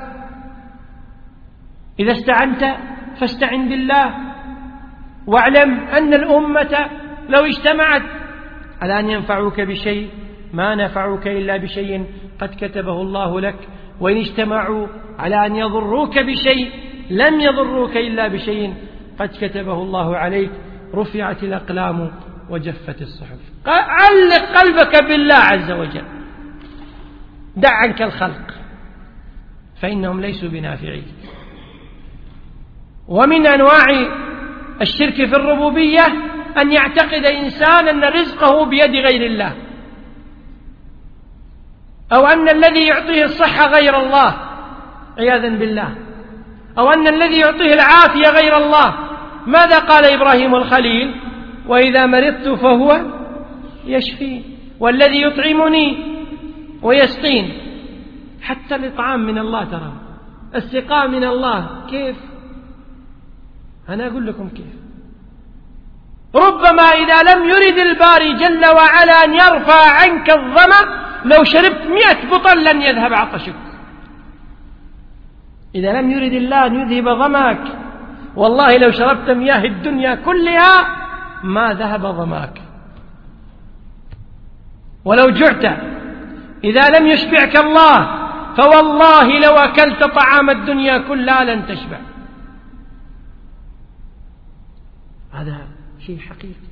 إذا استعنت فاستعن بالله، واعلم أن الأمة لو اجتمعت على أن ينفعوك بشيء ما نفعوك إلا بشيء قد كتبه الله لك، وإن اجتمعوا على أن يضروك بشيء لم يضروك إلا بشيء قد كتبه الله عليك. رفعت الأقلام وجفت الصحف. علق قلبك بالله عز وجل، دع عنك الخلق فإنهم ليسوا بنافعين. ومن أنواع الشرك في الربوبية أن يعتقد إنسان أن رزقه بيد غير الله، أو أن الذي يعطيه الصحة غير الله عياذا بالله، أو أن الذي يعطيه العافية غير الله. ماذا قال إبراهيم الخليل؟ وإذا مرضت فهو يشفين، والذي يطعمني ويسقين. حتى الإطعام من الله، ترى السقاء من الله. كيف؟ أنا أقول لكم كيف. ربما إذا لم يرد الباري جل وعلا أن يرفع عنك الظمأ لو شربت 100 بطل لن يذهب عطشك. إذا لم يرد الله أن يذهب ظمأك، والله لو شربت مياه الدنيا كلها ما ذهب ظمأك. ولو جعت إذا لم يشبعك الله فوالله لو أكلت طعام الدنيا كلها لن تشبع. هذا شيء حقيقي.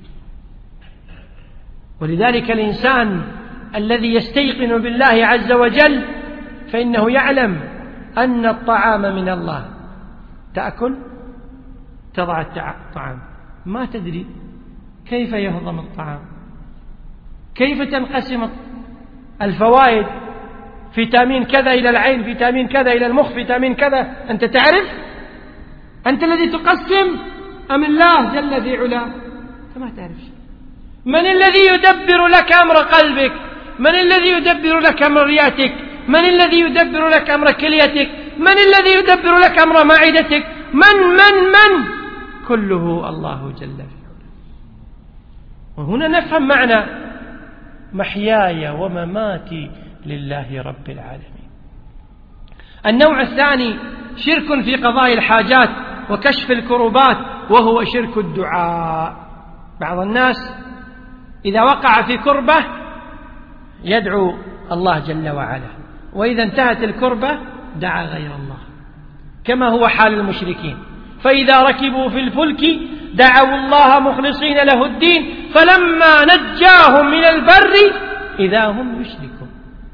ولذلك الإنسان الذي يستيقن بالله عز وجل فإنه يعلم أن الطعام من الله. تأكل، تضع الطعام، ما تدري كيف يهضم الطعام، كيف تنقسم الفوائد، فيتامين كذا إلى العين، فيتامين كذا إلى المخ، فيتامين كذا. أنت تعرف؟ أنت الذي تقسم أم الله جل في علاه؟ أنت ما تعرف. من الذي يدبر لك أمر قلبك؟ من الذي يدبر لك أمر رئتك؟ من الذي يدبر لك أمر كليتك؟ من الذي يدبر لك أمر معدتك؟ من كله الله جل في علاه. وهنا نفهم معنى محياي ومماتي لله رب العالمين. النوع الثاني شرك في قضاء الحاجات وكشف الكربات، وهو شرك الدعاء. بعض الناس إذا وقع في كربة يدعو الله جل وعلا، وإذا انتهت الكربة دعا غير الله، كما هو حال المشركين. فإذا ركبوا في الفلك دعوا الله مخلصين له الدين فلما نجاهم من البر إذا هم يشركون.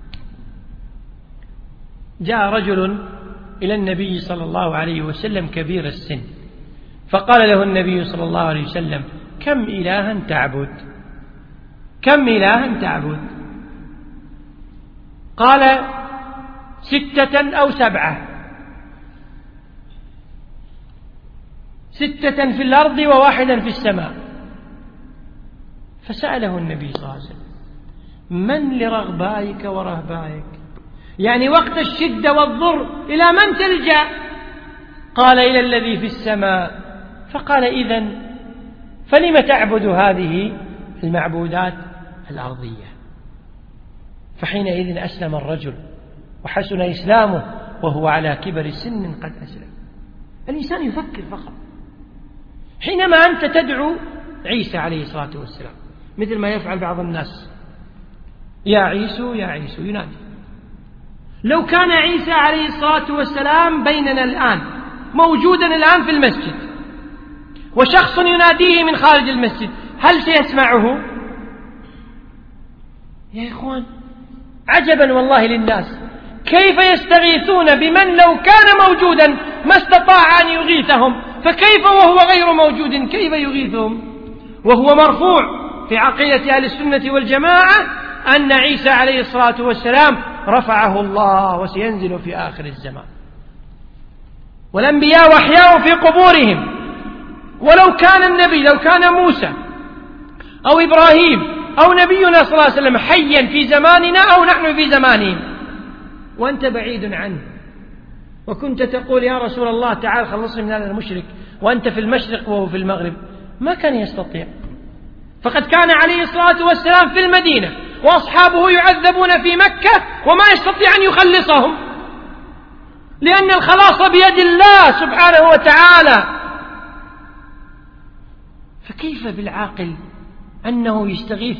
جاء رجل إلى النبي صلى الله عليه وسلم كبير السن، فقال له النبي صلى الله عليه وسلم: كم إلها تعبد؟ كم إلها تعبد؟ قال: 6 أو 7، 6 في الأرض و1 في السماء. فسأله النبي صلى الله عليه وسلم: من لرغبائك ورهبائك؟ يعني وقت الشدة والضر إلى من تلجأ؟ قال: إلى الذي في السماء. فقال: إذن فلم تعبد هذه المعبودات الأرضية؟ فحينئذ أسلم الرجل وحسن إسلامه وهو على كبر سن قد أسلم. الإنسان يفكر فقط. حينما أنت تدعو عيسى عليه الصلاة والسلام مثل ما يفعل بعض الناس: يا عيسو يا عيسو، ينادي. لو كان عيسى عليه الصلاة والسلام بيننا الآن، موجودا الآن في المسجد، وشخص يناديه من خارج المسجد، هل سيسمعه؟ يا إخوان، عجبا والله للناس، كيف يستغيثون بمن لو كان موجودا ما استطاع أن يغيثهم، فكيف وهو غير موجود كيف يغيثهم؟ وهو مرفوع في عقيدة أهل السنة والجماعة أن عيسى عليه الصلاة والسلام رفعه الله وسينزل في آخر الزمان. والأنبياء وأحياء في قبورهم. ولو كان النبي، لو كان موسى أو إبراهيم أو نبينا صلى الله عليه وسلم حيا في زماننا أو نحن في زمانهم، وأنت بعيد عنه، وكنت تقول: يا رسول الله تعال خلصني من هذا المشرك، وأنت في المشرق وهو في المغرب، ما كان يستطيع. فقد كان عليه الصلاة والسلام في المدينة وأصحابه يعذبون في مكة وما يستطيع أن يخلصهم، لأن الخلاص بيد الله سبحانه وتعالى. فكيف بالعاقل أنه يستغيث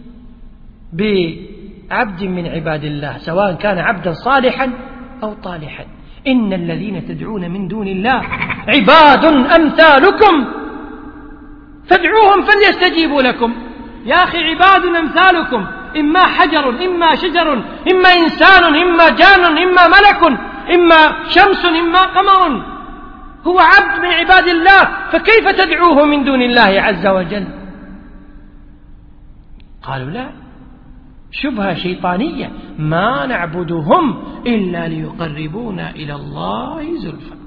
بعبد من عباد الله، سواء كان عبدا صالحا أو طالحا؟ إن الذين تدعون من دون الله عباد أمثالكم فادعوهم فليستجيبوا لكم. يا أخي، عباد أمثالكم، إما حجر، إما شجر، إما إنسان، إما جان، إما ملك، إما شمس، إما قمر، هو عبد من عباد الله، فكيف تدعوه من دون الله عز وجل؟ قالوا لا، شبهة شيطانية، ما نعبدهم إلا ليقربونا إلى الله زلفى.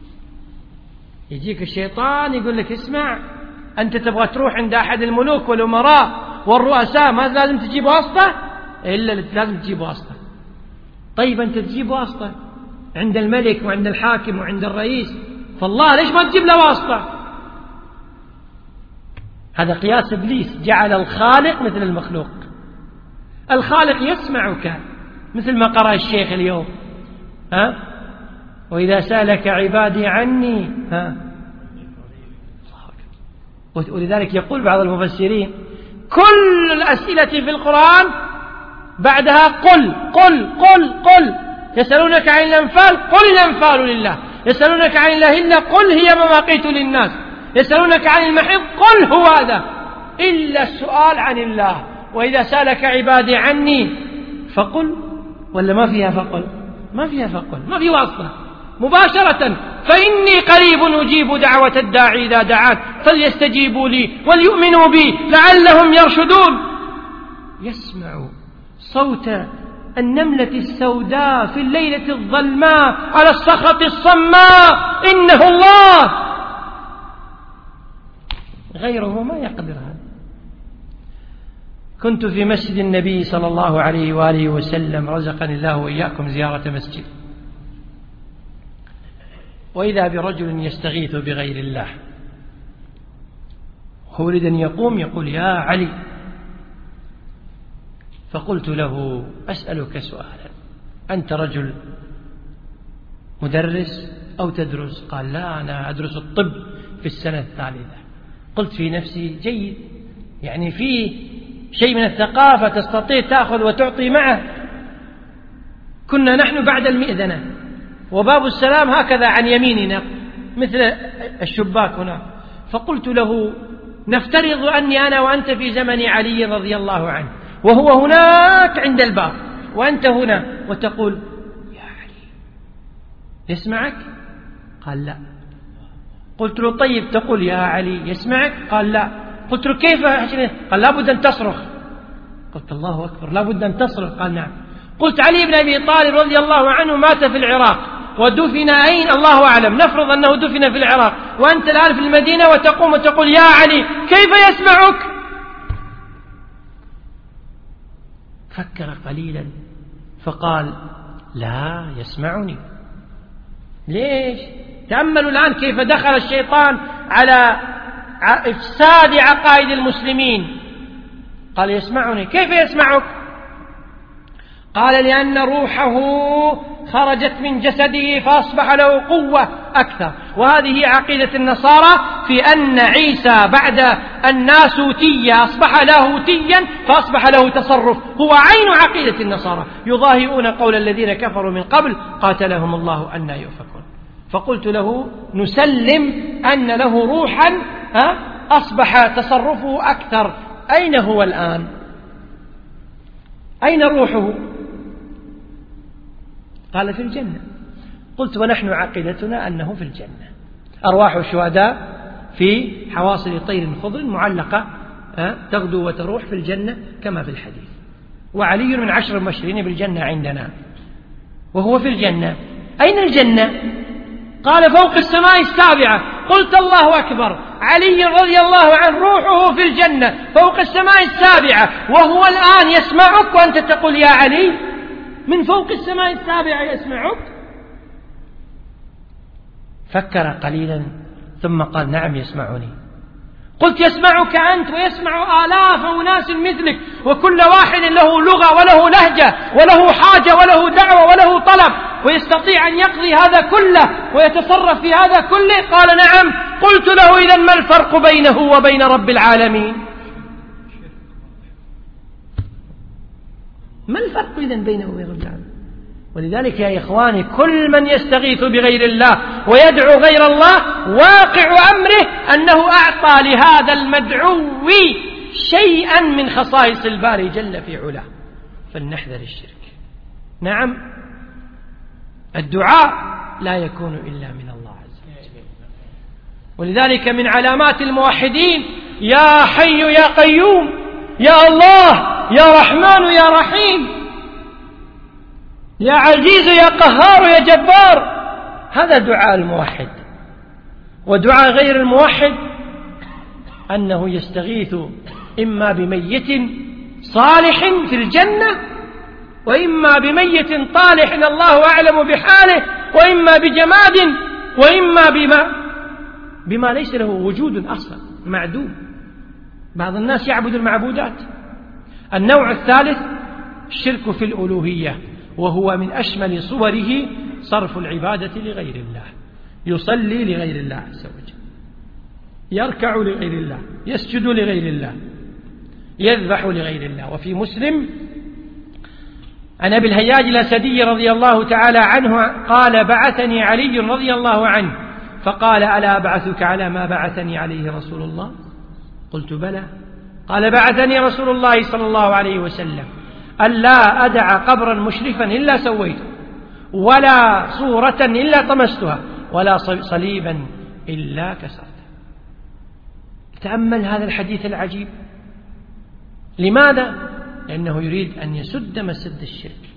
يجيك الشيطان يقول لك اسمع، أنت تبغى تروح عند أحد الملوك والأمراء والرؤساء، ما لازم تجيب واسطة؟ إلا لازم تجيب واسطة. طيب أنت تجيب واسطة عند الملك وعند الحاكم وعند الرئيس، فالله ليش ما تجيب له واسطة؟ هذا قياس إبليس، جعل الخالق مثل المخلوق. الخالق يسمعك مثل ما قرأ الشيخ اليوم، وإذا سألك عبادي عني، ولذلك يقول بعض المفسرين كل الأسئلة في القرآن بعدها قل قل قل قل. يسألونك عن الأنفال قل الأنفال لله، يسألونك عن الأهلة قل هي مواقيت للناس، يسألونك عن المحيض قل هو هذا، إلا السؤال عن الله. وإذا سألك عبادي عني فقل، ولا ما فيها فقل؟ ما فيها فقل، ما في واسطة، مباشرة. فإني قريب أجيب دعوة الداعي إذا دعان فليستجيبوا لي وليؤمنوا بي لعلهم يرشدون. يسمع صوت النملة السوداء في الليلة الظلماء على الصخرة الصماء، إنه الله، غيره ما يقدر هذا. كنت في مسجد النبي صلى الله عليه وآله وسلم، رزقني الله وإياكم زيارة مسجد، وإذا برجل يستغيث بغير الله، يريد أن يقوم يقول يا علي، فقلت له أسألك سؤالا، أنت رجل مدرس أو تدرس؟ قال لا، أنا أدرس الطب في السنة الثالثة. قلت في نفسي جيد، يعني في شيء من الثقافة تستطيع تأخذ وتعطي معه. كنا نحن بعد المئذنة وباب السلام هكذا عن يميننا مثل الشباك هنا. فقلت له نفترض أني أنا وأنت في زمن علي رضي الله عنه، وهو هناك عند الباب وأنت هنا، وتقول يا علي، يسمعك؟ قال لا. قلت له طيب تقول يا علي يسمعك؟ قال لا. قلت له كيف؟ قال لابد أن تصرخ. قلت الله أكبر، لابد أن تصرخ؟ قال نعم. قلت علي بن أبي طالب رضي الله عنه مات في العراق ودفن أين؟ الله أعلم، نفرض أنه دفن في العراق، وأنت الآن في المدينة وتقوم وتقول يا علي، كيف يسمعك؟ فكر قليلا فقال لا يسمعني. ليش؟ تأملوا الآن كيف دخل الشيطان على إفساد عقائد المسلمين. قال يسمعني، كيف يسمعك؟ قال لأن روحه خرجت من جسده فأصبح له قوة أكثر. وهذه عقيدة النصارى في أن عيسى بعد الناسوتية أصبح لاهوتيا فأصبح له تصرف، هو عين عقيدة النصارى، يضاهئون قول الذين كفروا من قبل قاتلهم الله أن يؤفكون. فقلت له نسلم أن له روحا أصبح تصرفه أكثر، أين هو الآن؟ أين روحه؟ قال في الجنة. قلت ونحن عقيدتنا أنه في الجنة، أرواح الشهداء في حواصل طير خضر معلقة تغدو وتروح في الجنة كما في الحديث، وعلي من 10 المبشرين بالجنة عندنا وهو في الجنة. أين الجنة؟ قال فوق السماء السابعة. قلت الله أكبر، علي رضي الله عنه روحه في الجنة فوق السماء السابعة، وهو الآن يسمعك وأنت تقول يا علي، من فوق السماء السابعة يسمعك. فكر قليلا ثم قال نعم يسمعني. قلت يسمعك أنت ويسمع آلاف أناس مثلك، وكل واحد له لغة وله لهجة وله حاجة وله دعوة وله طلب، ويستطيع أن يقضي هذا كله ويتصرف في هذا كله. قال نعم. قلت له إذن ما الفرق بينه وبين رب العالمين؟ ما الفرق إذن بينه وبين رب العالمين؟ ولذلك يا إخواني كل من يستغيث بغير الله ويدعو غير الله واقع أمره أنه أعطى لهذا المدعو شيئا من خصائص الباري جل في علاه، فلنحذر الشرك. نعم الدعاء لا يكون إلا من الله عز وجل، ولذلك من علامات الموحدين يا حي يا قيوم يا الله يا رحمن يا رحيم يا عزيز يا قهار يا جبار. هذا دعاء الموحد. ودعاء غير الموحد أنه يستغيث إما بميت صالح في الجنة، وإما بميت طالح الله أعلم بحاله، وإما بجماد، وإما بما ليس له وجود أصلا، معدوم. بعض الناس يعبد المعبودات. النوع الثالث الشرك في الألوهية، وهو من أشمل صوره صرف العبادة لغير الله. يصلي لغير الله عز وجل، يركع لغير الله، يسجد لغير الله، يذبح لغير الله. وفي مسلم عن أبي الهياج الأسدي رضي الله تعالى عنه قال: بعثني علي رضي الله عنه فقال: ألا أبعثك على ما بعثني عليه رسول الله؟ قلت: بلى. قال: بعثني رسول الله صلى الله عليه وسلم ألا أدع قبرا مشرفا إلا سويته، ولا صورة إلا طمستها، ولا صليبا إلا كسرته. تأمل هذا الحديث العجيب. لماذا؟ لأنه يريد أن يسد مسد الشرك.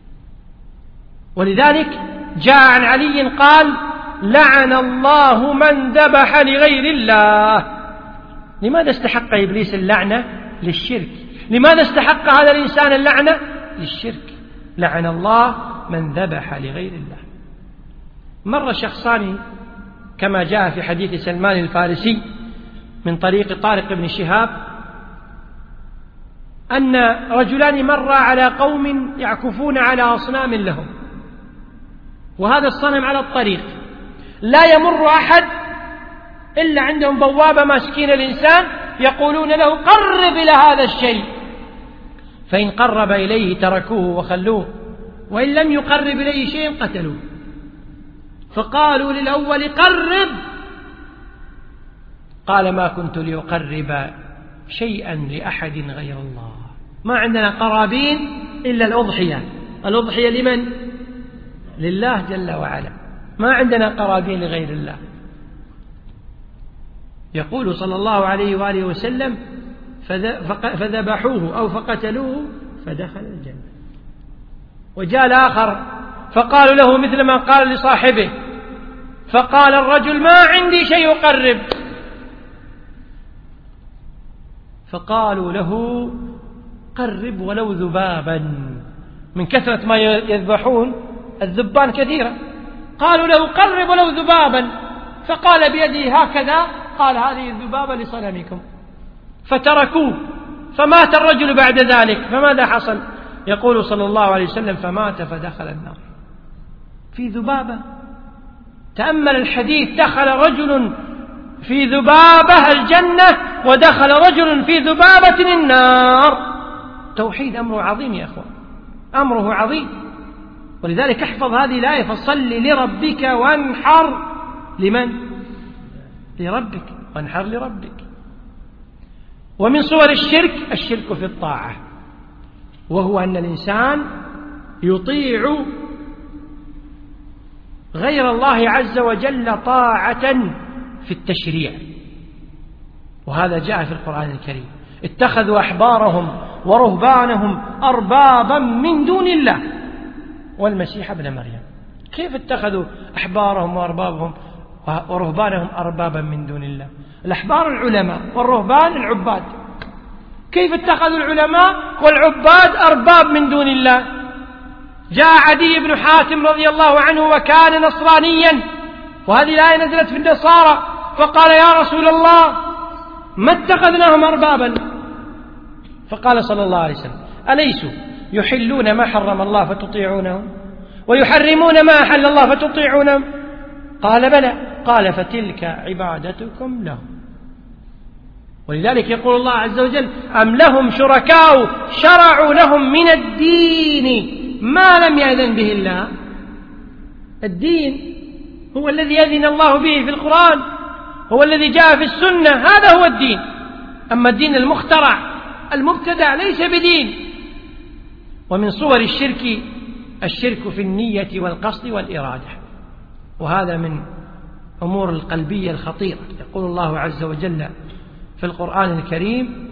ولذلك جاء عن علي قال: لعن الله من ذبح لغير الله. لماذا استحق إبليس اللعنة؟ للشرك. لماذا استحق هذا الإنسان اللعنة؟ للشرك. لعن الله من ذبح لغير الله. مر شخصان كما جاء في حديث سلمان الفارسي من طريق طارق بن شهاب أن رجلان مر على قوم يعكفون على أصنام لهم، وهذا الصنم على الطريق، لا يمر أحد إلا عندهم بوابة ماسكين الإنسان يقولون له: قرب إلى هذا الشيء، فإن قرب إليه تركوه وخلوه، وإن لم يقرب إليه شيء قتلوه. فقالوا للأول: قرب. قال: ما كنت لأقرب شيئا لأحد غير الله. ما عندنا قرابين إلا الأضحية. الأضحية لمن؟ لله جل وعلا. ما عندنا قرابين لغير الله. يقول صلى الله عليه وآله وسلم: فذبحوه أو فقتلوه فدخل الجنة. وجاء الآخر فقالوا له مثل ما قال لصاحبه، فقال الرجل: ما عندي شيء أقرب. فقالوا له: قرب ولو ذبابا. من كثرة ما يذبحون الذبان كثيرة، قالوا له: قرب ولو ذبابا. فقال بيده هكذا، قال: هذه الذبابة لصنمكم. فتركوه، فمات الرجل بعد ذلك. فماذا حصل؟ يقول صلى الله عليه وسلم: فمات فدخل النار في ذبابة. تأمل الحديث: دخل رجل في ذبابة الجنة، ودخل رجل في ذبابة النار. توحيد أمره عظيم يا أخوان، أمره عظيم. ولذلك احفظ هذه الآية: فصل لربك وانحر. لمن؟ لربك، وانحر لربك. ومن صور الشرك في الطاعة، وهو أن الإنسان يطيع غير الله عز وجل طاعة في التشريع. وهذا جاء في القرآن الكريم: اتخذوا أحبارهم ورهبانهم أربابا من دون الله والمسيح ابن مريم. كيف اتخذوا أحبارهم وأربابهم ورهبانهم أربابا من دون الله؟ الأحبار العلماء والرهبان العباد. كيف اتخذوا العلماء والعباد أرباب من دون الله؟ جاء عدي بن حاتم رضي الله عنه وكان نصرانيا، وهذه الآية نزلت في النصارى، فقال: يا رسول الله ما اتخذناهم أربابا. فقال صلى الله عليه وسلم: أليسوا يحلون ما حرم الله فتطيعونهم، ويحرمون ما أحل الله فتطيعونهم؟ قال: بلى. قال: فتلك عبادتكم لهم. ولذلك يقول الله عز وجل: أم لهم شركاء شرعوا لهم من الدين ما لم يأذن به الله. الدين هو الذي يأذن الله به في القرآن، هو الذي جاء في السنة، هذا هو الدين. أما الدين المخترع المبتدع ليس بدين. ومن صور الشرك في النية والقصد والإرادة، وهذا من أمور القلبية الخطيرة. يقول الله عز وجل في القرآن الكريم: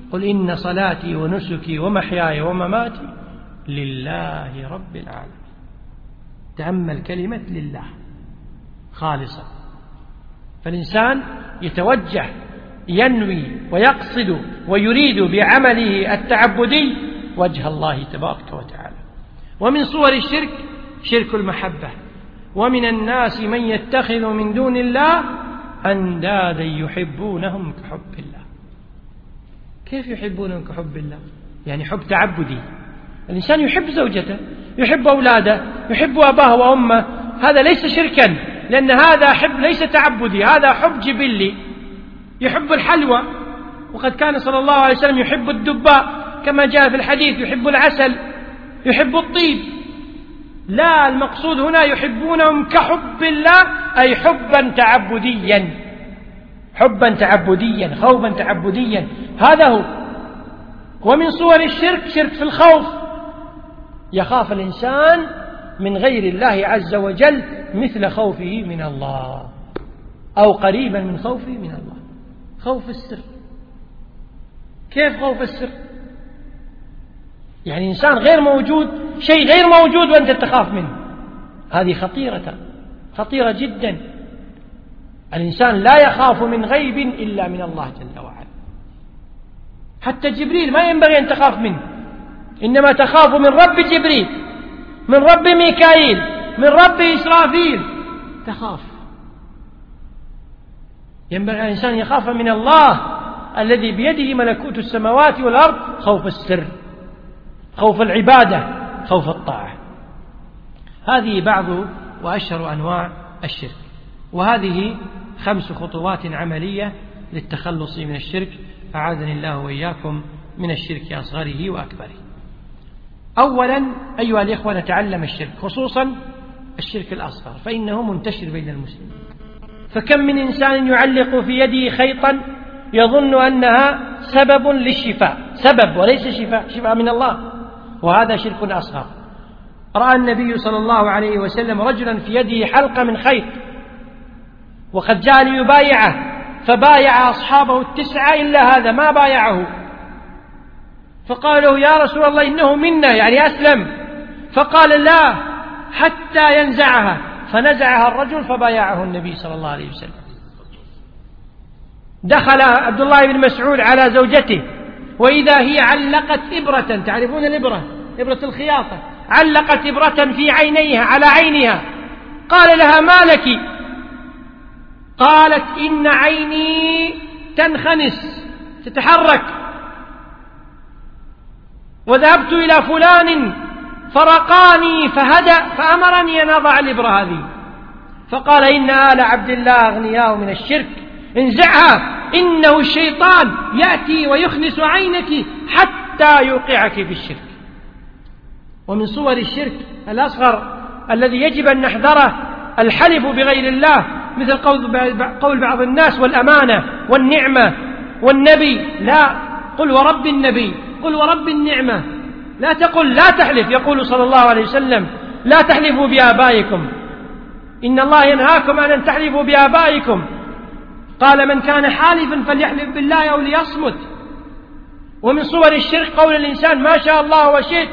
قل إن صلاتي ونسكي ومحياي ومماتي لله رب العالمين. تأمل كلمة لله خالصة. فالإنسان يتوجه ينوي ويقصد ويريد بعمله التعبدي وجه الله تبارك وتعالى. ومن صور الشرك شرك المحبة. ومن الناس من يتخذ من دون الله أندادا يحبونهم كحب الله. كيف يحبونهم كحب الله؟ يعني حب تعبدي. الإنسان يحب زوجته، يحب أولاده، يحب أباه وأمه، هذا ليس شركا، لأن هذا حب ليس تعبدي، هذا حب جبلي. يحب الحلوى، وقد كان صلى الله عليه وسلم يحب الدباء كما جاء في الحديث، يحب العسل، يحب الطيب. لا، المقصود هنا يحبونهم كحب الله، أي حبا تعبديا، حبا تعبديا، خوفا تعبديا، هذا هو. ومن صور الشرك شرك في الخوف. يخاف الإنسان من غير الله عز وجل مثل خوفه من الله، أو قريبا من خوفه من الله. خوف السر. كيف خوف السر؟ يعني إنسان غير موجود، شيء غير موجود وأنت تخاف منه، هذه خطيرة جدا. الإنسان لا يخاف من غيب إلا من الله جل وعلا. حتى جبريل ما ينبغي أن تخاف منه، إنما تخاف من رب جبريل، من رب ميكائيل، من رب إسرافيل، تخاف. ينبغي الإنسان يخاف من الله الذي بيده ملكوت السماوات والأرض، خوف السر، خوف العبادة، خوف الطاعة. هذه بعض وأشهر أنواع الشرك. وهذه 5 خطوات عملية للتخلص من الشرك، أعاذني الله وإياكم من الشرك أصغره وأكبره. أولا أيها الإخوة نتعلم الشرك، خصوصا الشرك الأصغر، فإنه منتشر بين المسلمين. فكم من إنسان يعلق في يده خيطا يظن أنها سبب للشفاء، سبب وليس شفاء، شفاء من الله، وهذا شرك أصغر. رأى النبي صلى الله عليه وسلم رجلا في يده حلقة من خيط، وقد جاء ليبايعه، فبايع أصحابه 9 إلا هذا ما بايعه. فقال له يا رسول الله إنه منا، يعني أسلم. فقال لا حتى ينزعها، فنزعها الرجل فبايعه النبي صلى الله عليه وسلم. دخل عبد الله بن مسعود على زوجته وإذا هي علقت إبرة، تعرفون الإبرة، إبرة الخياطة، علقت إبرة في عينيها، على عينها. قال لها ما لك؟ قالت إن عيني تنخنس، تتحرك، وذهبت إلى فلان فرقاني فهدأ فأمرني أن أضع الإبرة هذه. فقال إن آل عبد الله أغنياء من الشرك، انزعها، إنه الشيطان يأتي ويخنس عينك حتى يوقعك في الشرك. ومن صور الشرك الأصغر الذي يجب أن نحذره الحلف بغير الله، مثل قول بعض الناس والأمانة والنعمة والنبي. لا، قل ورب النبي، قل ورب النعمة، لا تقل، لا تحلف. يقول صلى الله عليه وسلم لا تحلفوا بآبائكم، إن الله ينهاكم أن تحلفوا بآبائكم. قال من كان حالفا فليحلف بالله أو ليصمت. ومن صور الشرك قول الإنسان ما شاء الله وشئت.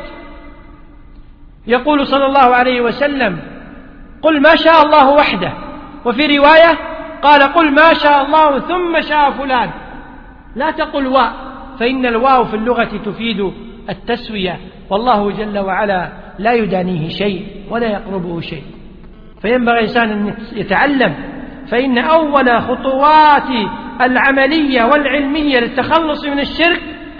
يقول صلى الله عليه وسلم قل ما شاء الله وحده، وفي رواية قال قل ما شاء الله ثم شاء فلان. لا تقل واو، فإن الواو في اللغة تفيد التسوية، والله جل وعلا لا يدانيه شيء ولا يقربه شيء. فينبغي الإنسان أن يتعلم، فإن أول خطوات العملية والعلمية للتخلص من الشرك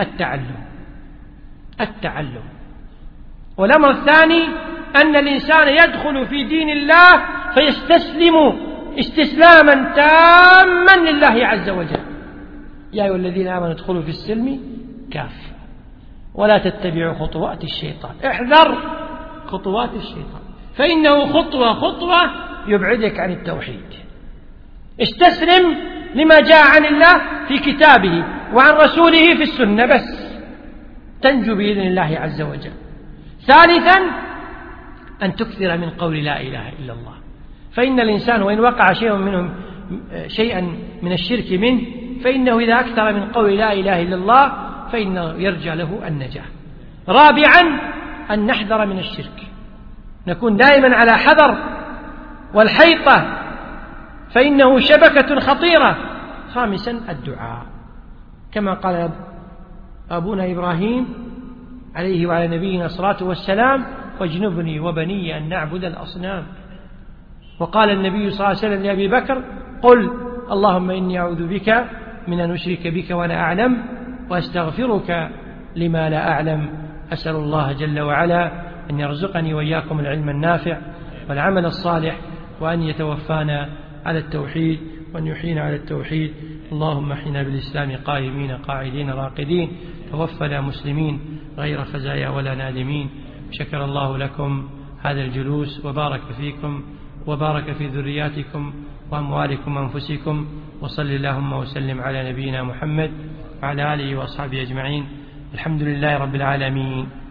التعلم. والأمر الثاني أن الإنسان يدخل في دين الله فيستسلم استسلاما تاما لله عز وجل. يا أيها الذين آمنوا ادخلوا في السلم كافة ولا تتبعوا خطوات الشيطان. احذر خطوات الشيطان، فإنه خطوة يبعدك عن التوحيد. استسلم لما جاء عن الله في كتابه وعن رسوله في السنة، بس تنجو بإذن الله عز وجل. ثالثا أن تكثر من قول لا إله إلا الله، فإن الإنسان وإن وقع شيئا من الشرك منه، فإنه إذا أكثر من قول لا إله إلا الله فإنه يرجى له النجاة. رابعا أن نحذر من الشرك، نكون دائما على حذر والحيطة فإنه شبكة خطيرة. خامسا الدعاء، كما قال أبونا إبراهيم عليه وعلى نبينا الصلاة والسلام: واجنبني وبني أن نعبد الأصنام. وقال النبي صلى الله عليه وسلم لأبي بكر: قل اللهم إني أعوذ بك من أن أشرك بك وأنا أعلم وأستغفرك لما لا أعلم. أسأل الله جل وعلا أن يرزقني وإياكم العلم النافع والعمل الصالح، وأن يتوفانا على التوحيد وأن يحيينا على التوحيد. اللهم احينا بالإسلام قائمين قاعدين راقدين، توفنا مسلمين غير خزايا ولا نادمين. شكر الله لكم هذا الجلوس وبارك فيكم وبارك في ذرياتكم وأموالكم وأنفسكم، وصل اللهم وسلم على نبينا محمد وعلى آله وأصحابه أجمعين. الحمد لله رب العالمين.